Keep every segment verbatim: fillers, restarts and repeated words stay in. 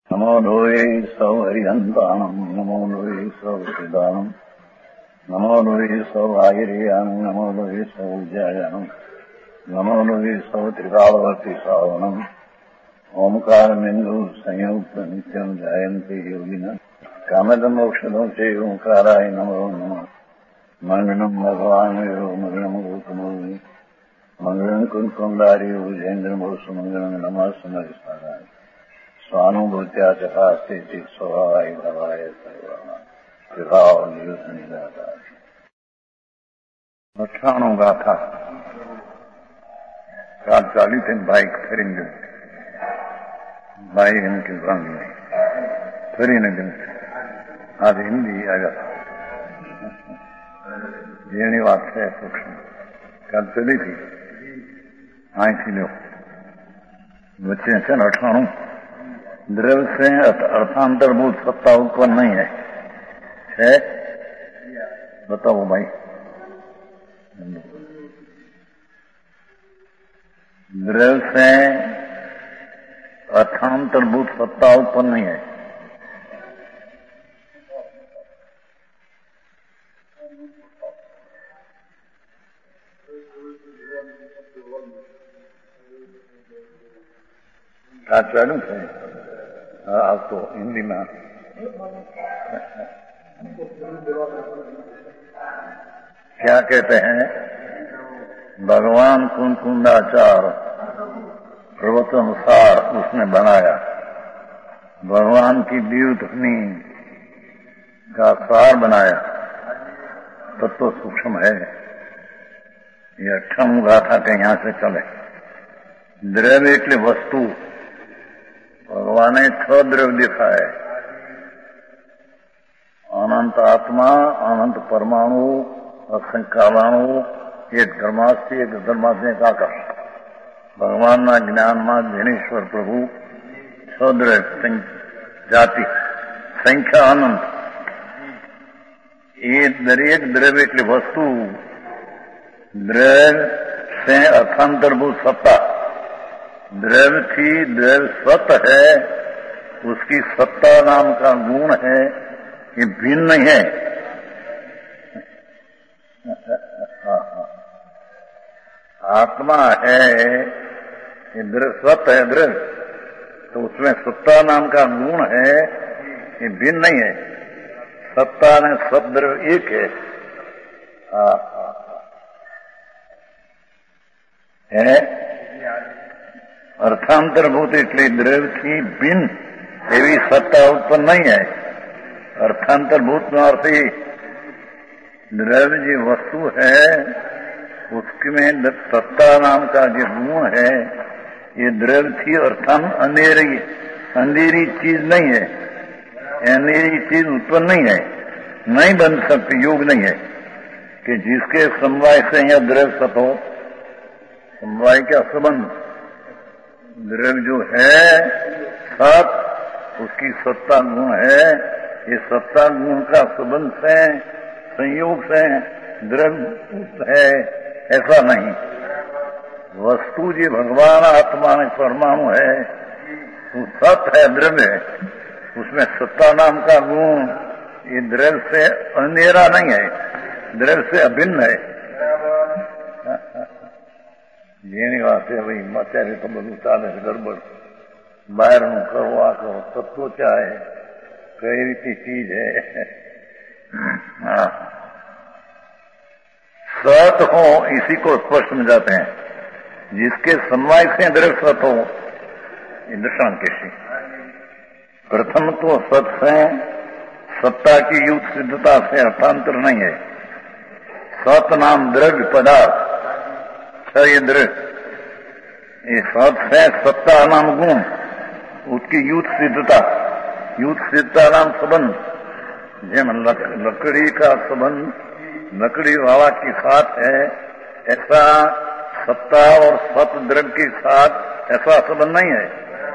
नमो लोये सौहरिहन्ताणम् नमो लोये सौहृदानम् नमो लोये सौभागिर्यानम् नमो लोये सौविद्यायानम् नमो लोये सौत्रिकालवर्ति सावनम् ओंकारमिन्दु संयुक्त नित्यम् जायन्ते योगिनः कामदमोक्षदो च ओंकाराय नमो नमः मंगलम् भगवान् यो मंगलम् रूपमोहि मंगलम् कुंकुमधारी भुजेन्द्रमोसु मंगलम् नमः समरिसाराय स्वानुभूत्या चकास्ते स्वभावाय भवाय सर्वाणां अठाणु गाथा रात चाली थे बाइक फरेंगे बाइक इनके रंग में फरी न दिन आज हिंदी आगा ये बात है सूक्ष्म कल चली थी आई थी लो बच्चे से अठाणु द्रव्य से अर्थांतरभूत सत्ता उत्पन्न नहीं है, है? बताओ भाई। द्रव्य से अर्थांतरभूत सत्ता उत्पन्न नहीं है। क्या चालू है? आप तो हिंदी में क्या कहते हैं? भगवान कुंकुंदाचार प्रवचनसार उसने बनाया। भगवान की द्युतनी का सार बनाया। तत्व तो सूक्ष्म है। ये अक्षम गाथा के यहां से चले। द्रव्य એટલે वस्तु भगवाने छ द्रव्य दिखा है। अनंत आत्मा, अनंत परमाणु, असंख्य कालाणु, एक धर्मास्थि, एक धर्मास्थि का आकाश। भगवान ना ज्ञान में ज्ञानेश्वर प्रभु छ द्रव्य जाति संख्या अनंत। ये दरेक द्रव्य એટલે वस्तु द्रव्य से अर्थांतरभूत सत्ता। द्रव्य थी द्रव्य सत है, उसकी सत्ता नाम का गुण है, ये भिन्न नहीं है। आत्मा है, ये द्रव्य सत है द्रव्य, तो उसमें सत्ता नाम का गुण है, ये भिन्न नहीं है। सत्ता ने सत द्रव्य एक है। है अर्थांतरभूत એટલે દ્રવ્ય થી ભિન્ન એવી સત્તા ઉત્પન્ન નહીં है। अर्थांतरभूत નો अर्थ ही द्रव्य जो वस्तु है उसमें सत्ता नाम का जो गुण है, ये द्रव्य थी अर्थान अंधेरी अंधेरी चीज नहीं है। अंधेरी चीज उत्पन्न नहीं है, नहीं बन सकती, योग नहीं है कि जिसके समवाय से यह द्रव्य सत हो। समवाय क्या संबंध? द्रव्य जो है सत, उसकी सत्ता गुण है। ये सत्ता गुण का संबंध से संयोग से द्रव्य है, ऐसा नहीं। वस्तु जी भगवान आत्मा में परमाणु है, वो सत है, द्रव्य है, उसमें सत्ता नाम का गुण ये द्रव्य से अंधेरा नहीं है, द्रव्य से अभिन्न है। જેની વાતે ભાઈ અત્યારે તો બધું ચાલે છે ગરબડ, બહારનું કરો આ કરો, તત્વો क्या है, कई रीति चीज है। सत हो इसी को स्पष्ट समझाते हैं। जिसके समवाय से द्रव्य सत हो, दर्शन कैसी। प्रथम तो सत से सत्ता की युक्त सिद्धता से अर्थांतर नहीं है। सत नाम द्रव्य पदार्थ ये द्रव्य, ये सत है सत्ता नाम गुण, उसकी युक्त सिद्धता, युक्त सिद्धता नाम संबंध। जेम लक, लकड़ी का संबंध लकड़ी वाला के साथ है, ऐसा सत्ता और सत द्रव्य के साथ ऐसा संबंध नहीं है।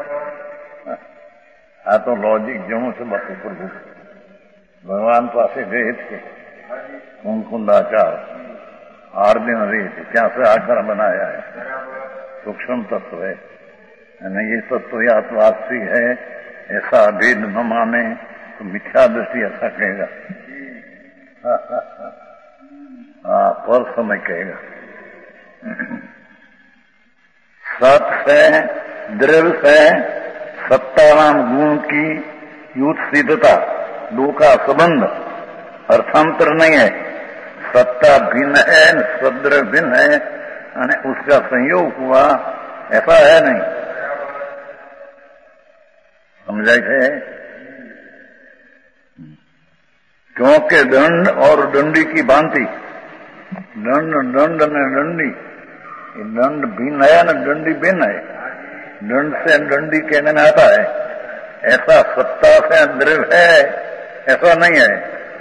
आ तो लॉजिक जो से बातों प्रभु भगवान पास गए थे कुंकुंदाचार, आठ दिन रही थी, क्या से आकार बनाया है, सूक्ष्म तत्व है। ये तत्व या तो आस्तिक है ऐसा भेद न माने तो मिथ्या दृष्टि ऐसा कहेगा। हाँ, पर समय कहेगा। सत से, द्रव्य से सत्ताराम गुण की युत सिद्धता, दो का संबंध अर्थांतर नहीं है। सत्ता भिन्न है, सद्रव्य भिन्न है, यानी उसका संयोग हुआ, ऐसा है नहीं। समझाए थे? क्योंकि दंड और दंडी की भांति, दंड दंड ने दंडी, दंड भिन्न है न दंडी भिन्न है। दंड से दंडी कहने में आता है, ऐसा सत्ता से द्रव्य है ऐसा नहीं है।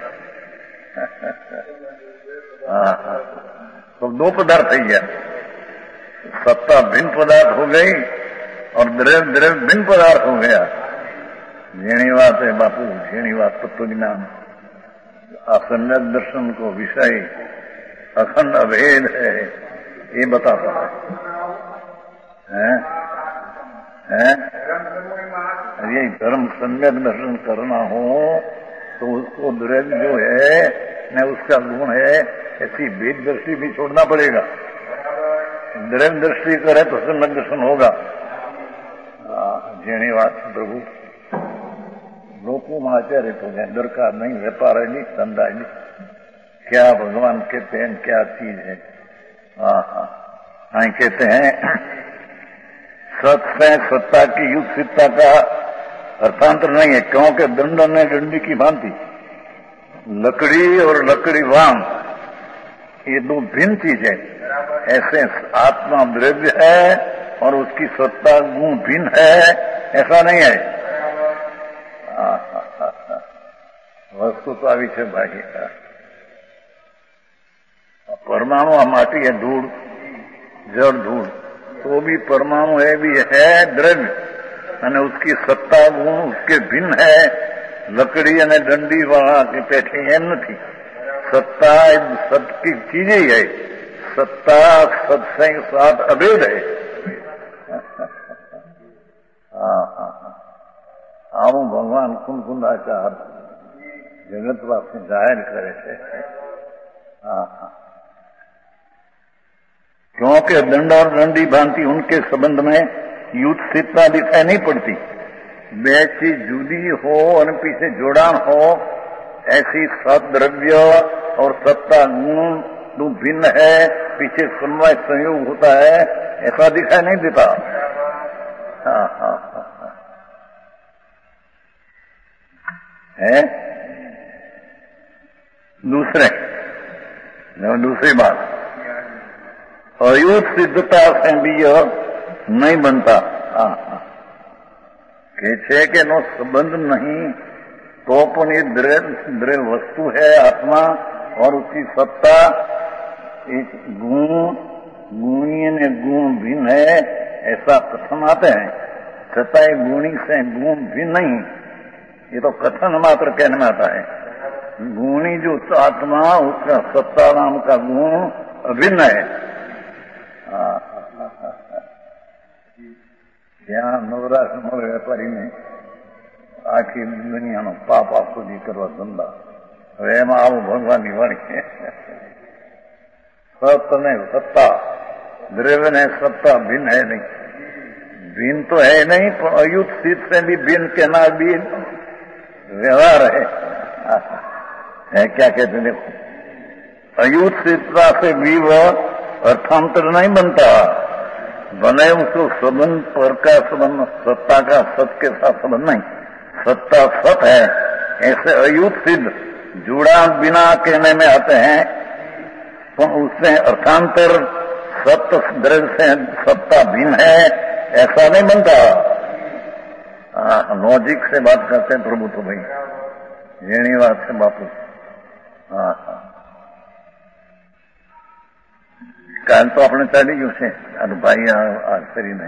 हाँ, तो दो पदार्थ है, सत्ता भिन्न पदार्थ हो गई और द्रव्य द्रव्य भिन्न पदार्थ हो गया। झेणी बात है बापू, झेणी बात तत्व ज्ञान। असम्यक दर्शन को विषय अखंड अभेद है, ये बताता है, है? ये धर्म सम्यक दर्शन करना हो तो उसको द्रव्य जो है न उसका गुण है, ऐसी भेद दृष्टि भी छोड़ना पड़ेगा। द्रव्य दृष्टि करे तो सम्यक दर्शन होगा। जेनी बात प्रभु लोगों में आचार्य तो है, दरकार नहीं, व्यापार है नहीं, धंधा है नहीं, क्या भगवान कहते हैं क्या चीज है। हाँ हाँ हाँ, कहते हैं सत से सत्ता की युक्त सिद्धता का अर्थांतर नहीं है, क्योंकि दंड ने दंडी की भांति, लकड़ी और लकड़ी वाम ये दो भिन्न चीज है। ऐसे आत्मा द्रव्य है और उसकी सत्ता गुण भिन्न है, ऐसा नहीं है। वस्तु तो अभी है भाई, परमाणु माटी है, धूल, जड़ धूल, तो भी परमाणु है भी है द्रव्य, અને उसकी सत्ता गुण उसके भिन्न है। लकड़ी અને दंडी वाला के पेठे एम नहीं, सत्ता सत की चीज ही है, सत्ता सत्संग साथ अभेद है। हाँ हाँ આવું ભગવાન કુંકુંદાચાર જગતવાસી જાહેર કરે છે। हाँ हाँ, क्योंकि दंड और दंडी भांति उनके संबंध में युद्ध सिद्धता दिखाई नहीं पड़ती। बे चीज जुदी हो और पीछे जोड़ान हो, ऐसी सद्रव्य और सत्ता गुण दो भिन्न है, पीछे समन्वय संयोग होता है, ऐसा दिखाई नहीं देता। हाँ हाँ हाँ है। दूसरे दूसरी बात, अयुत सिद्धता से भी यह नहीं बनता। कहते कि नो संबंध नहीं तो पण ये द्रव्य द्रव्य वस्तु है आत्मा और उसकी सत्ता एक गुण गुणी ने गुण भिन्न है, ऐसा कथन आते हैं। सत्ता गुणी से गुण भिन्न नहीं, ये तो कथन मात्र कहने में आता है। गुणी जो आत्मा उसका सत्ता नाम का गुण अभिन्न है। ત્યાં નવરાશ મળે વેપારીને આખી દુનિયાનો પાપ આખુદી કરવા ધંધા, હવે એમાં આવું ભગવાનની વાણી। સત ને સત્તા, દ્રવ્ય ने सत्ता भिन्न है नहीं, भिन्न तो है नहीं, पर अयुत सिद्ध से भी भिन्न कहना भी व्यवहार है, है क्या कहते हैं। देखो, अयुत सिद्धता से भी वह अर्थांतर नहीं बनता, बने उसको संबंध पर का संबंध, सत्ता का सत के साथ संबंध नहीं, सत्ता सत है। ऐसे अयुत सिद्ध जुड़ा बिना कहने में आते हैं, तो उसमें अर्थांतर सत्य द्रव्य से सत्ता भिन्न है, ऐसा नहीं बनता। लॉजिक से बात करते हैं प्रभु तो भाई, येनी बात है बापू। हाँ हाँ, કાલ તો આપણે ચાલી ગયું છે, આ ભાઈ આ કરીને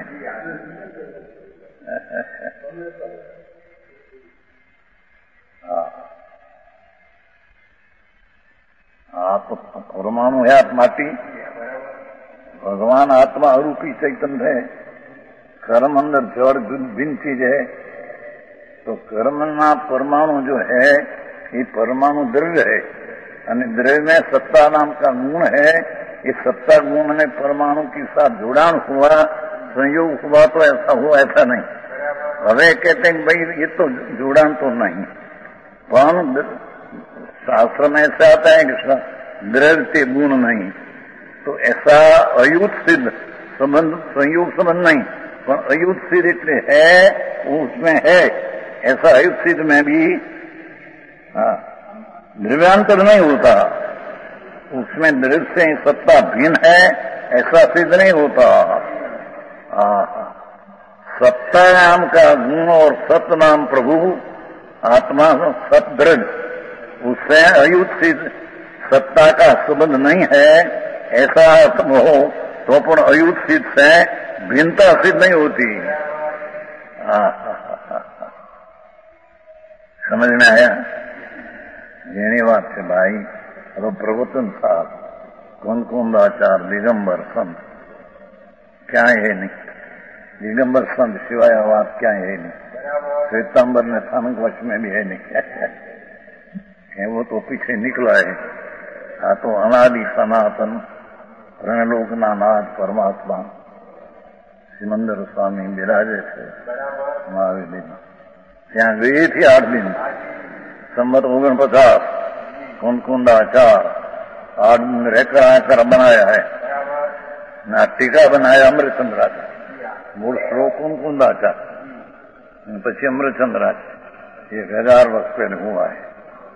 હા, તો પરમાણુ है माटी, भगवान आत्मा अरूपी चैतन्य है, कर्म अंदर जड़ भिन्न चीज है, तो कर्मना परमाणु जो है ये परमाणु द्रव्य है, અને द्रव्य में सत्ता नाम का गुण है। इस सत्ता गुण में परमाणु के साथ जुड़ान हुआ, संयोग हुआ, तो ऐसा हुआ, ऐसा नहीं। हमें कहते हैं भाई ये तो जुड़ान तो नहीं, पर शास्त्र में ऐसा आता है कि द्रव्य से गुण नहीं, तो ऐसा अयुत सिद्ध संबंध, संयोग संबंध नहीं, पर अयुत सिद्ध इतने है उसमें है। ऐसा अयुत सिद्ध में भी हाँ द्रव्यांतर नहीं होता, उसमें द्रव्य से सत्ता भिन्न है, ऐसा सिद्ध नहीं होता। सत्ता नाम का गुण और सत्य नाम प्रभु आत्मा सत द्रव्य, उससे अयुत सिद्ध सत्ता का संबंध नहीं है, ऐसा अर्थ हो तो पण अयुत सिद्ध से भिन्नता सिद्ध नहीं होती। समझ में आया? જેની વાત છે ભાઈ, હવે પ્રવચન સાહેબ કુંકુંદાચાર દિગંબર સંત ક્યાંય है नहीं, दिगंबर संत सिवाय बात क्या है नहीं, श्वेतांबर ने स्थानक वश में भी है नहीं, वो तो पीछे निकला है। आ तो अनादि सनातन रणलोकना नाथ परमात्मा सिमंदर स्वामी बिराजे છે મહાવીર। ત્યાં ગઈ थी आठ दिन, संमत ओगन पचास कुंकुंदाचार आठ दिन रहकर आकर बनाया है ना, टीका बनाया अमृतचंद्रा का, मूल श्लोक कुंकुंदाचार, પછી अमृतचंद्रा एक हजार वर्ष पहले हुआ है।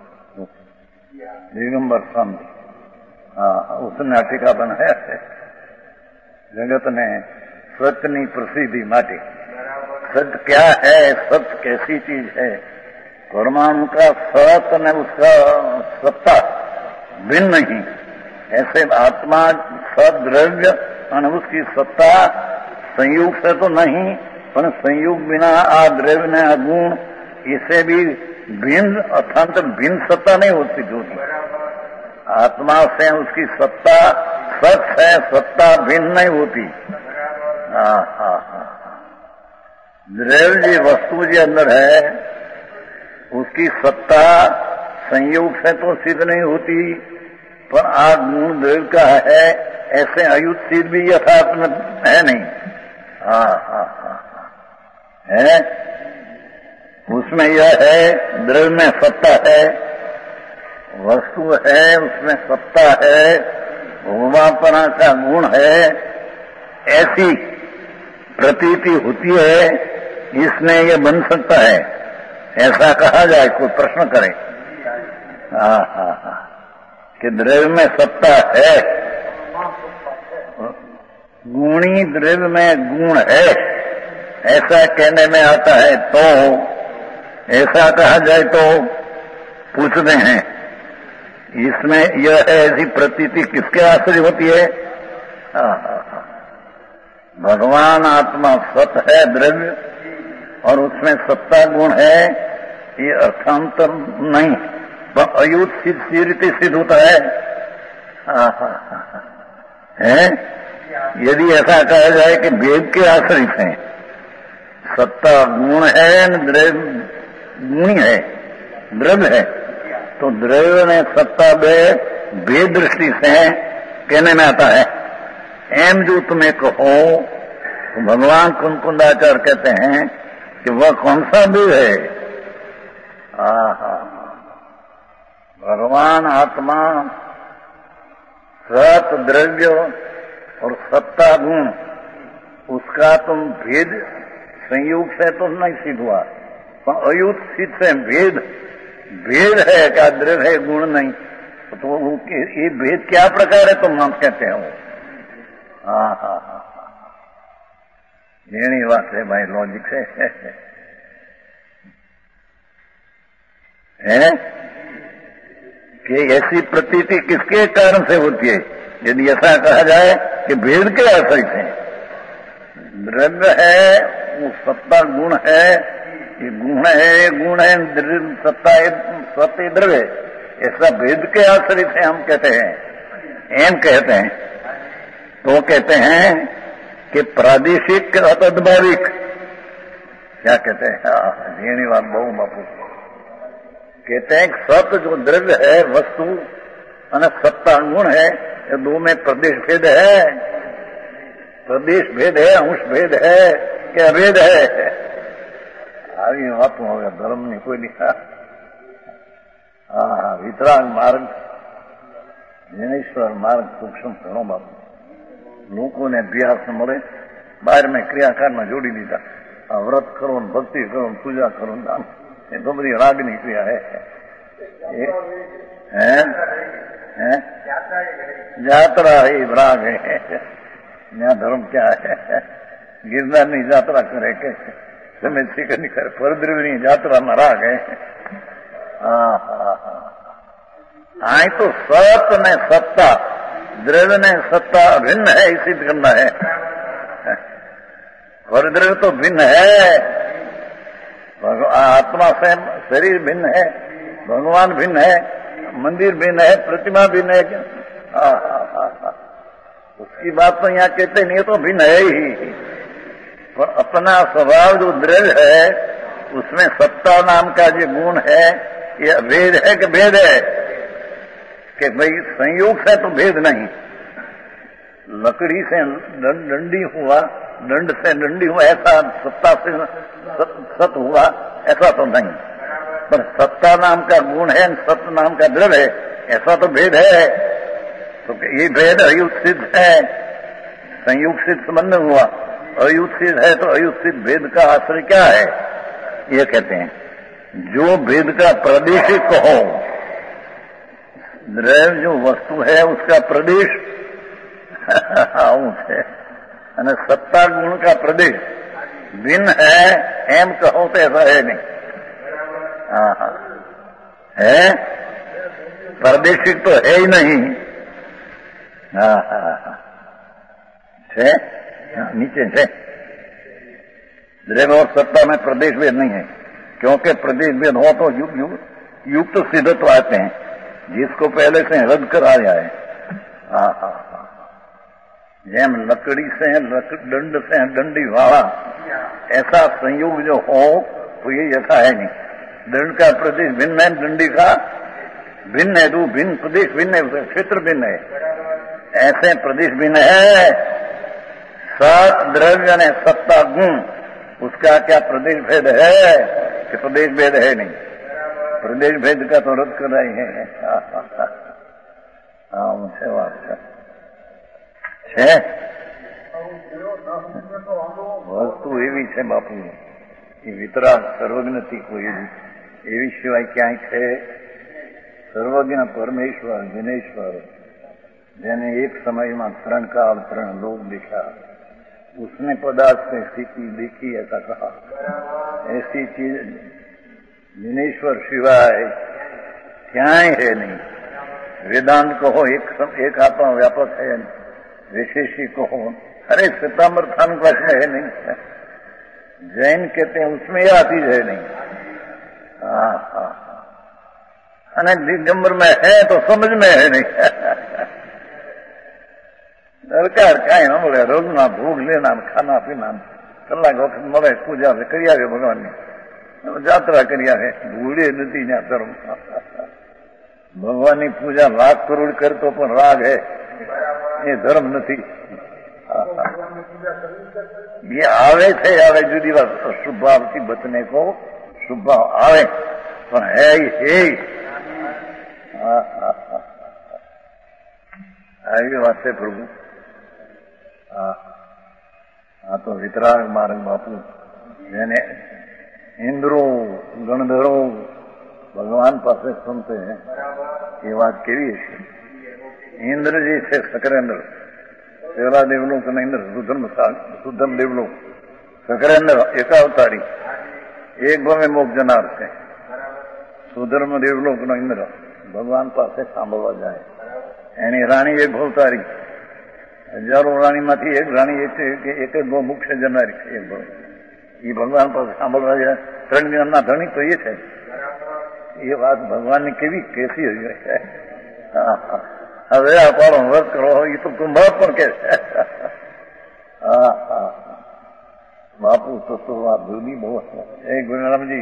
दिगंबर संत हाँ उसने टीका बनाया है। जगत ने सत्य प्रसिद्धि माटी, सत्य क्या है, सत्य कैसी चीज है, परमाणु का सत्य ने उसका सत्ता भिन्न नहीं, ऐसे आत्मा सद्रव्य और उसकी सत्ता संयोग से तो नहीं, पर संयोग बिना आ द्रव्य ने अगुण इसे भी भिन्न अर्थात भिन्न सत्ता नहीं होती। जो आत्मा से उसकी सत्ता सत्य है, सत्ता भिन्न नहीं होती। हाँ हाँ हाँ द्रव्य जी वस्तु जी अंदर है, उसकी सत्ता संयोग से तो सिद्ध नहीं होती, पर आ गुण द्रव्य का है, ऐसे अयुत सिद्ध भी यथार्थ में है नहीं। हाँ हाँ हाँ है, उसमें यह है द्रव्य में सत्ता है, वस्तु है उसमें सत्ता है, भोगापना का गुण है, ऐसी प्रतीति होती है, इसमें यह बन सकता है, ऐसा कहा जाए, कोई प्रश्न करे। हाँ हाँ हाँ कि द्रव्य में सत्ता है, गुणी द्रव्य में गुण है, ऐसा कहने में आता है, तो ऐसा कहा जाए तो पूछते हैं इसमें यह है ऐसी प्रतीति किसके आश्रय होती है? हाँ हाँ हाँ भगवान आत्मा सत है द्रव्य और उसमें सत्ता गुण है, ये अर्थांतर नहीं, पर अयुत सिद्ध रीति सिद्ध होता है। हाँ हाँ हाँ है, यदि ऐसा कहा जाए कि वेद के आश्रित हैं, सत्ता गुण है, द्रव्य गुणी है, द्रव्य है, तो द्रव्य में सत्ता भेद दृष्टि से कहने में आता है। एम जो तुम्हें कहो तो भगवान कुंकुंदाचार्य कहते हैं कि वह कौन सा भेद है? आहा भगवान आत्मा सत द्रव्य और सत्ता गुण, उसका तुम भेद संयोग से तो नहीं सिद्ध हुआ, पर अयुत सिद्ध से भेद भेद है, क्या द्रव्य है गुण नहीं, तो ये भेद क्या प्रकार है तुम हम कहते हो? हाँ हाँ हाँ यही बात है भाई, लॉजिक है, है? कि ऐसी प्रतीति किसके कारण से होती है? यदि ऐसा कहा जाए कि भेद के आश्रय से द्रव्य है, वो सत्ता गुण है, ये गुण है गुण है द्रव्य सत्ता सत्य द्रव्य, ऐसा भेद के आश्रय से हम कहते हैं, एम कहते हैं। तो कहते हैं कि प्रादेशिक अतद्भाविक क्या कहते हैं, झीणी बात बहु बापू कहते हैं सत जो द्रव्य है वस्तु અને सत्ता गुण है, ये दो में प्रदेश भेद है। प्रदेश भेद है, अंश भेद है कि अभेद है? આવી વાતો હવે ધર્મની કોઈ લીધા હા વિતરાગ માર્ગ જ્ઞાનેશ્વર માર્ગ સૂક્ષ્મ ઘણો બાબુ લોકોને અભ્યાસ મળે. બહાર મેં ક્રિયાકારમાં જોડી દીધા. આ વ્રત કરો ને ભક્તિ કરો ને પૂજા કરો ને દાન, એ તો બધી રાગની ક્રિયા હે. હે यात्रा है राग है, यहाँ धर्म क्या है? गिरनार ની यात्रा करे के તમે શીખ नहीं करे, परद्रव्य यात्रा में राग है. हाँ हाँ हाँ हाँ तो सत ने सत्ता, द्रव्य ने सत्ता भिन्न है, सिद्ध करना है. परद्रव्य तो भिन्न है, आत्मा से शरीर भिन्न है, भगवान भिन्न है, मंदिर भिन्न है, प्रतिमा भिन्न है. क्या हाँ हाँ हाँ हाँ उसकी बात तो यहाँ कहते नहीं, तो भिन्न है ही. पर अपना स्वभाव जो द्रव्य है उसमें सत्ता नाम का जो गुण है, ये भेद है कि भेद है? कि भाई संयोग से तो भेद नहीं. लकड़ी से डंडी हुआ, दंड से डंडी हुआ, ऐसा सत्ता से सत, सत हुआ ऐसा तो नहीं. पर सत्ता नाम का गुण है, सत्य नाम का द्रव्य है, ऐसा तो भेद है. तो ये भेद अयुत सिद्ध है, संयुग सिद्ध संबंध हुआ. अयुत सिद्ध है तो अयुत सिद्ध भेद का आश्रय क्या है? ये कहते हैं जो भेद का प्रदेशिक हो, द्रव्य जो वस्तु है उसका प्रदेश है, सत्ता गुण का प्रदेश भिन्न है, एम कहो तो ऐसा है नहीं. हाँ हाँ है, प्रादेशिक तो है ही नहीं. हाँ हाँ हाँ है, नीचे है. द्रव्य और सत्ता में प्रदेश भेद नहीं है, क्योंकि प्रदेश भेद हो तो युग युग युक्त सिद्धत्व आते हैं, जिसको पहले से रद्द करा जाए. हाँ हाँ हाँ जेम लकड़ी से दंड से डंडी वाला, ऐसा संयोग जो हो तो ये ऐसा है नहीं. दंड का प्रदेश भिन्न है, दंडी का भिन्न है, दो भिन्न प्रदेश भिन्न है, क्षेत्र भिन्न है, ऐसे प्रदेश भिन्न है. सत द्रव्य ने सत्ता गुण, उसका क्या प्रदेश भेद है कि प्रदेश भेद है नहीं? प्रदेश भेद का तो रद्द कर रही है. हाँ मुझे बात છે વસ્તુ એવી છે બાપુ, એ વિતરાગ સર્વજ્ઞથી કોઈ એવી સિવાય ક્યાંય છે? સર્વજ્ઞ પરમેશ્વર વિનેશ્વર, જેને એક સમયમાં ત્રણ કાળ ત્રણ લોક देखा, उसने पदार्थ में स्थिति देखी ऐसा कहा. ऐसी चीज विनेश्वर सिवाय क्याय है नहीं. वेदांत कहो एक सम, एक आत्मा व्यापक है, विशेषी कहो अरे श्वेतांबर थान क्लास में है नहीं. जैन कहते हैं उसमें यह चीज है नहीं. हाँ हाँ અને दिगंबर में है तो समझ में है नहीं. सरकार काई न મળે, રોજના ભોગ લેના, ખાના પીના, કલાક વખત મળે, પૂજા કરી આવે ભગવાનની, જાત્રા કરી આવે. ભૂલે નથી ત્યાં ધર્મ. ભગવાનની પૂજા લાખ કરોડ કરતો પણ રાગ હે, એ ધર્મ નથી. ये आवे थे आवे जुदी बात, शुभ भाव की बचने को शुभ भाव आवे पर है ही है. આવી વાત છે પ્રભુ. આ તો વિતરાગ માર્ગ બાપુ, જેને ઇન્દ્રો ગણધરો ભગવાન પાસે સુનતે હે, એ વાત કેવી હશે? ઇન્દ્રજી છે સકરેન્દ્ર, પેલા દેવલોક ના ઇન્દ્ર સુધર્મ સુધર્મ દેવલોક, સકરેન્દ્ર એકાવતારી, એક ભવે મોક્ષ જનાર છે. સુધર્મ દેવલોક નો ઇન્દ્ર ભગવાન પાસે સાંભળવા જાય. એની રાણી એક ભવતારી, હજારો રાણીમાંથી એક રાણી એ છે કે એક જ બહુ મુખ્ય જનારી છે. એક ભવ એ ભગવાન પાસે સાંભળવા જાય. ત્રણ જ્ઞાનના ધણી તો એ છે. એ વાત ભગવાનની કેવી કેસી હોય છે. હવે આ પાડો વ્રત કરો, એ તો કુંભાર પણ કે છે. હા હા બાપુ बापू तो तो आप दूरी बहुत है। ए गुरुराम जी,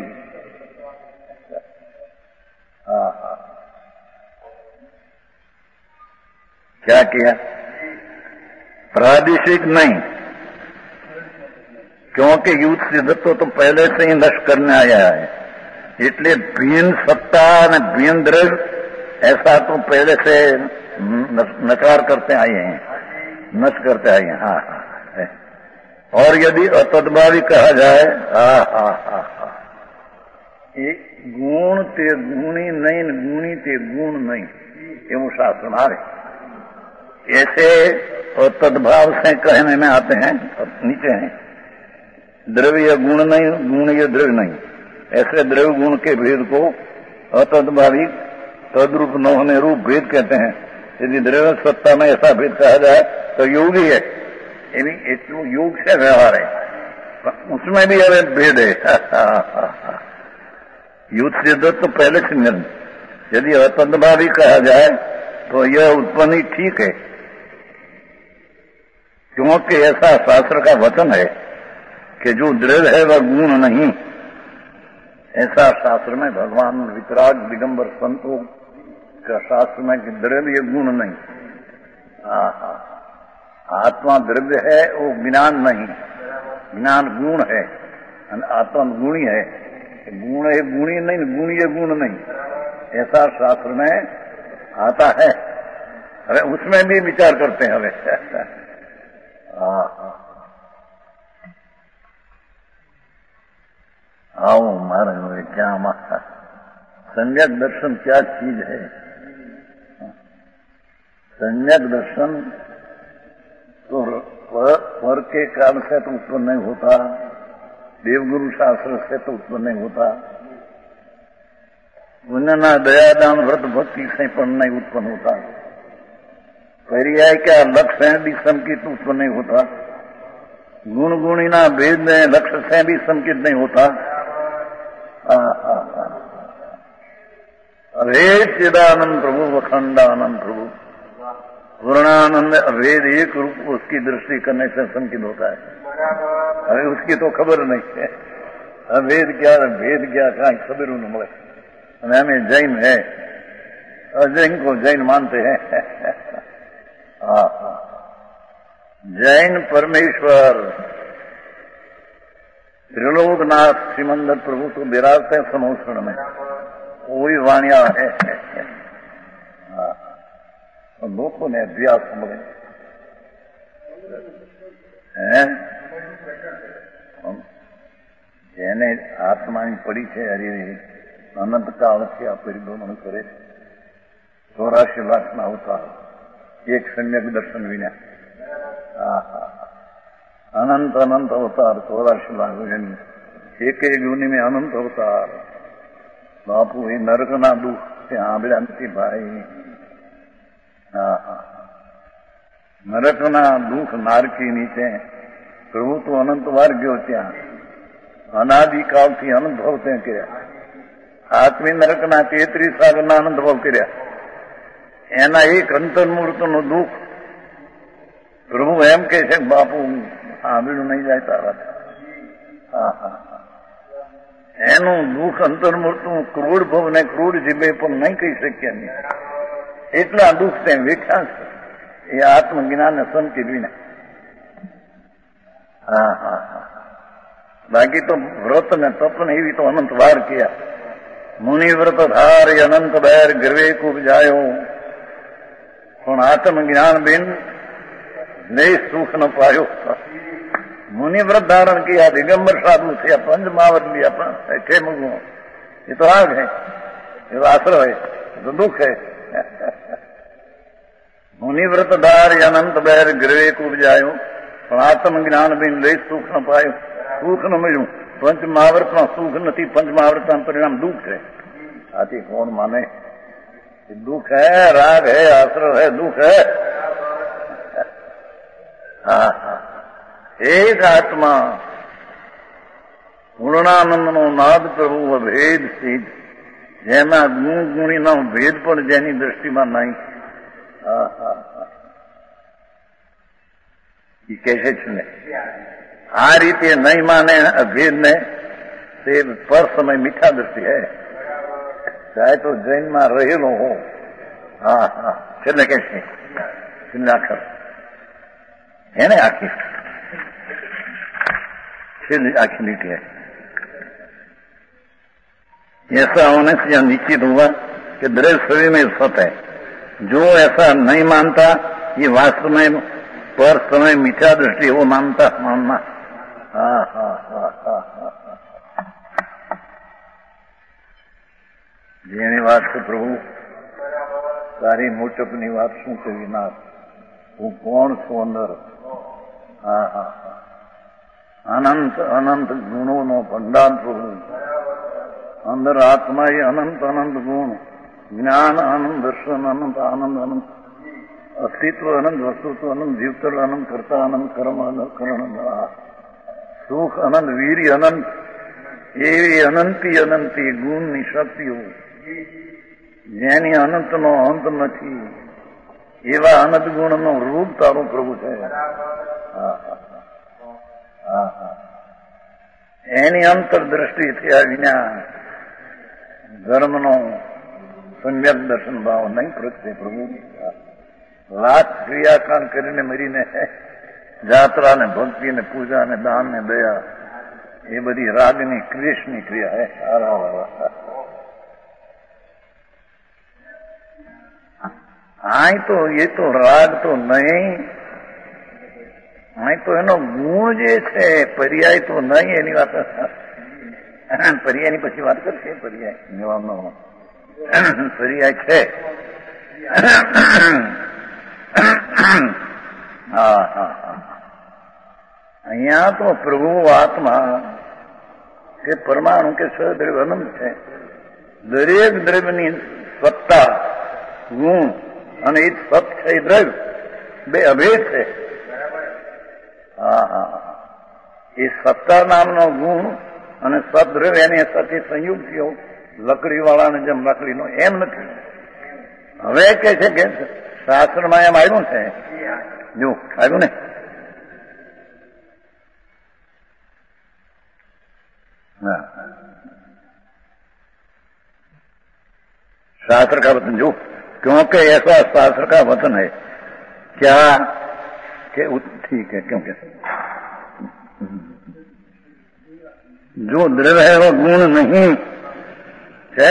हाँ हाँ, क्या किया? प्रादेशिक नहीं, क्योंकि युद्ध सिद्धत्व तो पहले से ही नष्ट करने आया है, इसलिए भीन सत्ता ने भीन द्रव्य ऐसा तो पहले से नकार करते आए हैं, नष्ट करते आए हैं। हाँ हाँ, और यदि अतद्भावी कहा जाए, हाँ हाँ हाँ हाँ, गुण ते गुणी नहीं, गुणी ते गुण नहीं, ये शास्त्र मारे ऐसे और तद्भाव से कहने में आते हैं, नीचे हैं द्रव्य गुण नहीं, गुण ये द्रव्य नहीं, ऐसे द्रव्य गुण के भेद को अतद्भावी तद्रूप न होने रूप भेद कहते हैं। यदि द्रव्य सत्ता में ऐसा भेद कहा जाए तो योग ही है, यानी योग से व्यवहार है, उसमें भी अवैध भेद है। युद्ध सिद्ध तो पहले से निर्णय, यदि अतद्भावी कहा जाए तो यह उत्पन्न ठीक है, क्योंकि ऐसा शास्त्र का वचन है कि जो द्रव्य है वह गुण नहीं। ऐसा शास्त्र में भगवान वितराग दिगंबर संतों का शास्त्र में कि द्रव्य गुण नहीं। हाँ, आत्मा द्रव्य है, वो ज्ञान नहीं, ज्ञान गुण है, आत्मा गुणी है, गुण है गुणी नहीं, गुण ये गुण नहीं, ऐसा शास्त्र में आता है। अरे उसमें भी विचार करते हैं हमें। आओ मारे क्या माता, सम्यक दर्शन क्या चीज है? सम्यक दर्शन तो पर के काल से तो उत्पन्न नहीं होता, देवगुरु शास्त्र से तो उत्पन्न नहीं होता, उन्ना दयादान व्रत भक्ति से पण नहीं उत्पन्न होता, पर्याय क्या लक्ष्य है भी संकित उत्पन्न नहीं होता, गुण गुणी ना भेद में लक्ष्य से भी संकित नहीं होता। अभेद चिदानंद प्रभु अखंडानंद प्रभु पूर्णानंद अभेद एक रूप उसकी दृष्टि करने से संकित होता है। अरे उसकी तो खबर नहीं है, अभेद क्या भेद क्या कहा खबर उन्हें मिले। हमें जैन है और जैन को जैन मानते हैं। जैन परमेश्वर त्रिलोकनाथ श्रीमंदर प्रभु तो विराजते हैं समोषण में, वही वाणिया है। लोगों ने अभ्यास समझे જેને આત્માની પડી છે હરી અનંત કાળ છે આ પરિભ્રમણ કરે છે, ચોરાશી લાખના અવતાર એક સમ્યક દર્શન વિના, અનંત અનંત અવતાર ચોરાશી લાખ એક એક યોની में અનંત અવતાર। બાપુ એ નરકના દુઃખ ત્યાં આંબળ્યા નથી ભાઈ। હા હા, નરકના દુઃખ નારકી નીચે પ્રભુ તો અનંત વાર ગયો ત્યાં, અનાદિકાળથી અનંત ભાવ ત્યાં કર્યા। આત્મી નરકના તેત્રીસ સાગરના અનંત ભાવ કર્યા, એના એક અંતર્મૂર્તનું દુઃખ પ્રભુ એમ કહે છે બાપુ આંબળ્યું નહીં જાય તારા। હા હા, એનું દુઃખ અંતર્મૂર્તનું ક્રૂડ ભવ ને ક્રૂડ જીભે પણ નહીં કહી શક્યા નહીં, એટલા દુઃખ તે વેઠ્યા છે એ આત્મજ્ઞાન સંકેત વિના। હા હા હા, बाकी तो व्रत ने तप ने भी तो अनंत वार किया। मुनि व्रत धार अनंत बैर गिरवे को जायो, पण आत्म ज्ञान बिन ले सुख न पायो। मुनि व्रत धारण किया, दिगंबर साधु थे, पंच मावत लिया, छे मुगु, ये तो आग है, ये तो आश्रय है, ये तो दुख है। मुनि व्रत धार अनंत बैर गिरवे को जायो, पण आत्म ज्ञान बिन ले सुख न पायो। સુખ ન મળ્યું, પંચ મહાવ્રતમાં સુખ નથી, પંચ મહાવ્રતના પરિણામ દુઃખ છે। આથી કોણ માને? दुख है, राग है, आश्रय है, दुख है। हाँ हाँ, एक आत्मा પૂર્ણાનંદનો નાદ પ્રભુ અભેદ સિદ્ધ, જેના ગુણ ગુણીનો ભેદ પણ જેની દ્રષ્ટિમાં નહીં। હા હા હા, એ કહે છે ને આ રીતે નહીં માને અભેદને તે પર સમય મીઠા દ્રષ્ટિ હે, ચાહે તો જૈનમાં રહેલો હો. હા હા છેલ્લે કે છે છેલ્લે આખર એને આખી છેલ્લી आखिर लीटी है. ऐसा होने से यह निश्चित हुआ कि द्रव्य सभी में सत है. जो ऐसा नहीं मानता ये वास्तव में पर समय मिथ्या दृष्टि वो मानता मानना. हाँ हाँ हाँ हाँ हाँ જેની વાત છે પ્રભુ તારી મોટપની વાત શું છે વિનાશ, હું કોણ છું અંદર. હા હા હા અનંત અનંત ગુણોનો ભંડાર પ્રભુ. અંદર આત્મા એ અનંત અનંત ગુણ, જ્ઞાન અનંત, દર્શન અનંત, આનંદ અનંત, અસ્તિત્વ અનંત, વસ્તુત્વ અનંત, જીવતર અનંત, કરતા અનંત, કર્મ અનંત, કરણ સુખ અનંત, વીર્ય અનંત, એવી અનંતી અનંતી ગુણની શક્તિઓ જેની અનંતનો અંત નથી એવા અનંત ગુણનો રૂપ તારું પ્રભુ છે. એની અંતરદ્રષ્ટિ થયા વિના ધર્મનો સમ્યક દર્શન ભાવ નહીં પ્રગટે પ્રભુ. લાખ ક્રિયાકાંડ કરીને મરીને જાત્રા ને ભક્તિ ને પૂજા ને દાન ને દયા એ બધી રાગની ક્લેશની ક્રિયા હે. હા તો એ તો રાગ તો નહીં, અહીં તો એનો ગુણ જે છે પર્યાય તો નહીં. એની વાત પર્યાયની પછી વાત કરશે. પર્યાય નિવામનો પર્યાય છે. હા હા હા અહીંયા તો પ્રભુ આત્મા કે પરમાણુ કે સદ્રવ્ય અનંત છે. દરેક દ્રવ્યની સત્તા ગુણ અને એ સત છે એ દ્રવ્ય બે અભેદ છે. હા હા એ સત્તા નામનો ગુણ અને સદ્રવ્ય એની સાથે સંયુક્ત થયો લકડી વાળાને જેમ લકડીનો એમ નથી. હવે કે છે કે શાસ્ત્રમાં એમ આવ્યું છે, જો આવ્યું ને शास्त्र का वचन जो, क्योंकि ऐसा शास्त्र का वचन है क्या कि ठीक है, क्योंकि जो द्रव्य है वो गुण नहीं है.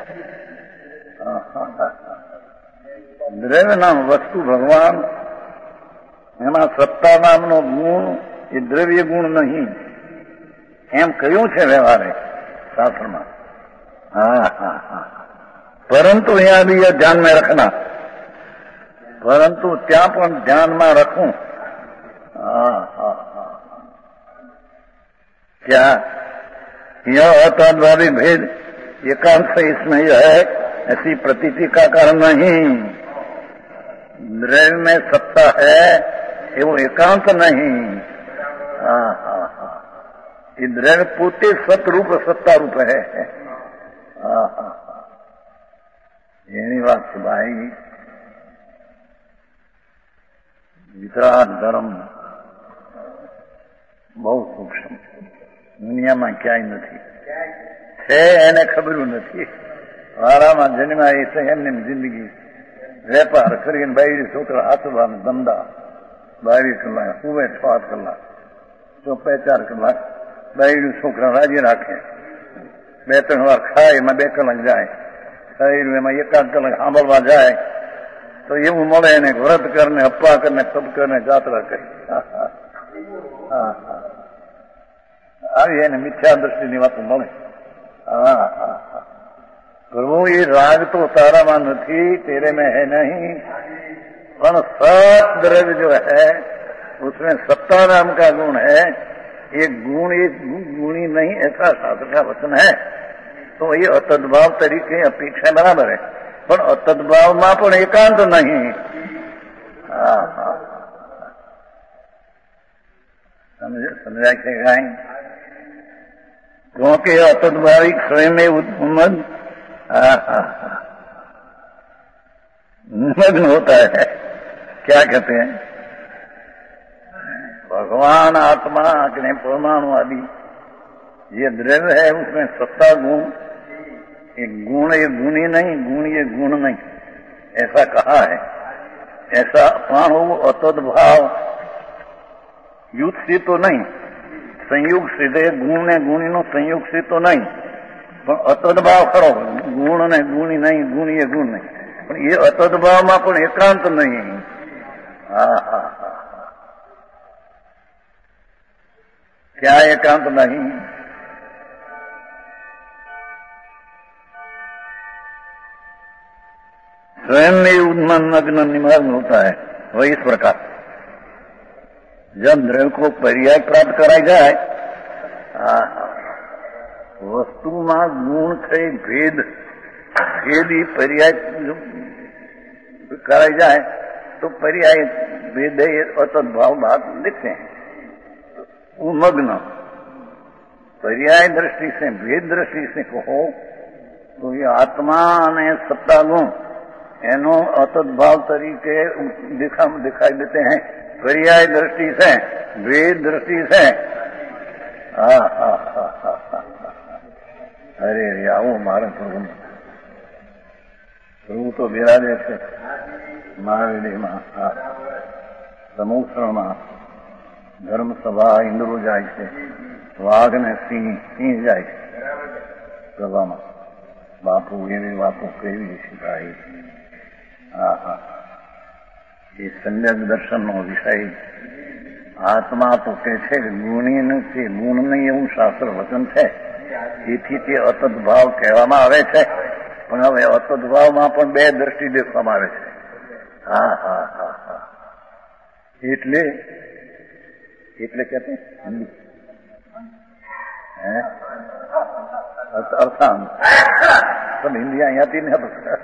દ્રવ્ય નામ વસ્તુ ભગવાન એમાં સત્તા નામનો ગુણ એ દ્રવ્ય ગુણ નહીં એમ કહ્યું છે વ્યવહારે શાસ્ત્રમાં. હા હા હા પરંતુ અહીંયા भी यह ध्यान में रखना, પરંતુ ત્યાં પણ ધ્યાનમાં રખું. હા હા હા क्या यह अतद्भावी भेद एकांत से इसमें यह है ऐसी प्रतीति का कारण नहीं. द्रव्य में सत्ता है ये वो एकांत नहीं. हाँ हाँ हाँ ये द्रव्य पोते सतरूप सत्ता रूप है. हाँ हाँ એની વાત છે ભાઈ. વિતરાગ ધર્મ બહુ સૂક્ષ્મ છે, દુનિયામાં ક્યાંય નથી. છે એને ખબર નથી. વારામાં જન્મ્યા એ છે એમની જિંદગી વેપાર કરીને બાયડી છોકરા હાથવા ધંધા બાવીસ કલાક સુવે છ આઠ કલાક ચોપે ચાર કલાક બાયડી છોકરા રાજી રાખે. બે ત્રણ વાર ખાય એમાં બે કલાક જાય, ખાઈ એમાં એકાદ કલાક સાંભળવા જાય તો એવું મળે એને વ્રત કરીને અપ્પા કરીને સબ કરીને જાત્રા કરી. આવી એને મિથ્યા દ્રષ્ટિની વાતો મળે. હા હા હા प्रभु ये राग तो तारा में नहीं, तेरे में है नहीं, पर सत द्रव्य जो है उसमें सत्ता नाम का गुण है. ये गुण ये गुणी नहीं ऐसा शास्त्र का वचन है. तो ये अतद्भाव तरीके अपेक्षा बराबर है, पर अतद्भाव में पण एकांत नहीं. हाँ हाँ समझ समझा के गाय क्योंकि अतद्भाविक स्वयं में उत्पन्न निमग्न होता है. क्या कहते हैं भगवान आत्मा के परमाणु आदि ये द्रव्य है, उसमें सत्ता गुण, ये गुण ये गुणी नहीं, गुण ये गुण नहीं, ऐसा कहा है। ऐसा प्राण हो अतद्भाव युद्ध से तो नहीं, संयुग सीधे गुण ने गुणी नो संयुग से तो नहीं, પણ અતદભાવ ખરો, ગુણ ને ગુણી નહીં, ગુણ એ ગુણ નહીં, પણ એ અતદભાવમાં પણ એકાંત નહીં. હા હા હા क्या एकांत नहीं? स्वयं में उन्मग्न निमग्न होता है, वही इस प्रकार जब द्रव्य को पर्याय प्राप्त कराई जाए, वस्तुમાં ગુણ થઈ ભેદ ભેદ पर्याय कराई जाए तो पर्याय भेद अतद्भाव बात दिखते हैं. उन्मग्न पर्याय दृष्टि से भेद दृष्टि से कहो तो ये आत्मा ने सत्ता गुण एनो अतद्भाव तरीके दिखा दिखाई देते हैं. पर्याय दृष्टि से भेद दृष्टि से हा हा हा हा अरे अरे आओ मारे प्रभु प्रभु तो बिराजे છે મહાવીરમાં, સમૂહમાં ધર્મસભા ઇન્દ્રો જાય છે, વાઘ ને સિંહ સિંહ જાય છે સભામાં. બાપુ એવી વાતો કેવી શીખાય. હા હા એ સમ્યક દર્શનનો વિષય. આત્મા તો કે છે કે ગુણી નથી, ગુણ નહીં એવું શાસ્ત્ર વચન છે, તેથી તે અતદ્ભાવ કહેવામાં આવે છે. પણ હવે અતદ્ભાવમાં પણ બે દ્રષ્ટિ દેખવામાં આવે છે. હા હા હા હા એટલે એટલે કે અર્થાન પણ હિન્દી અહીંયાથી ને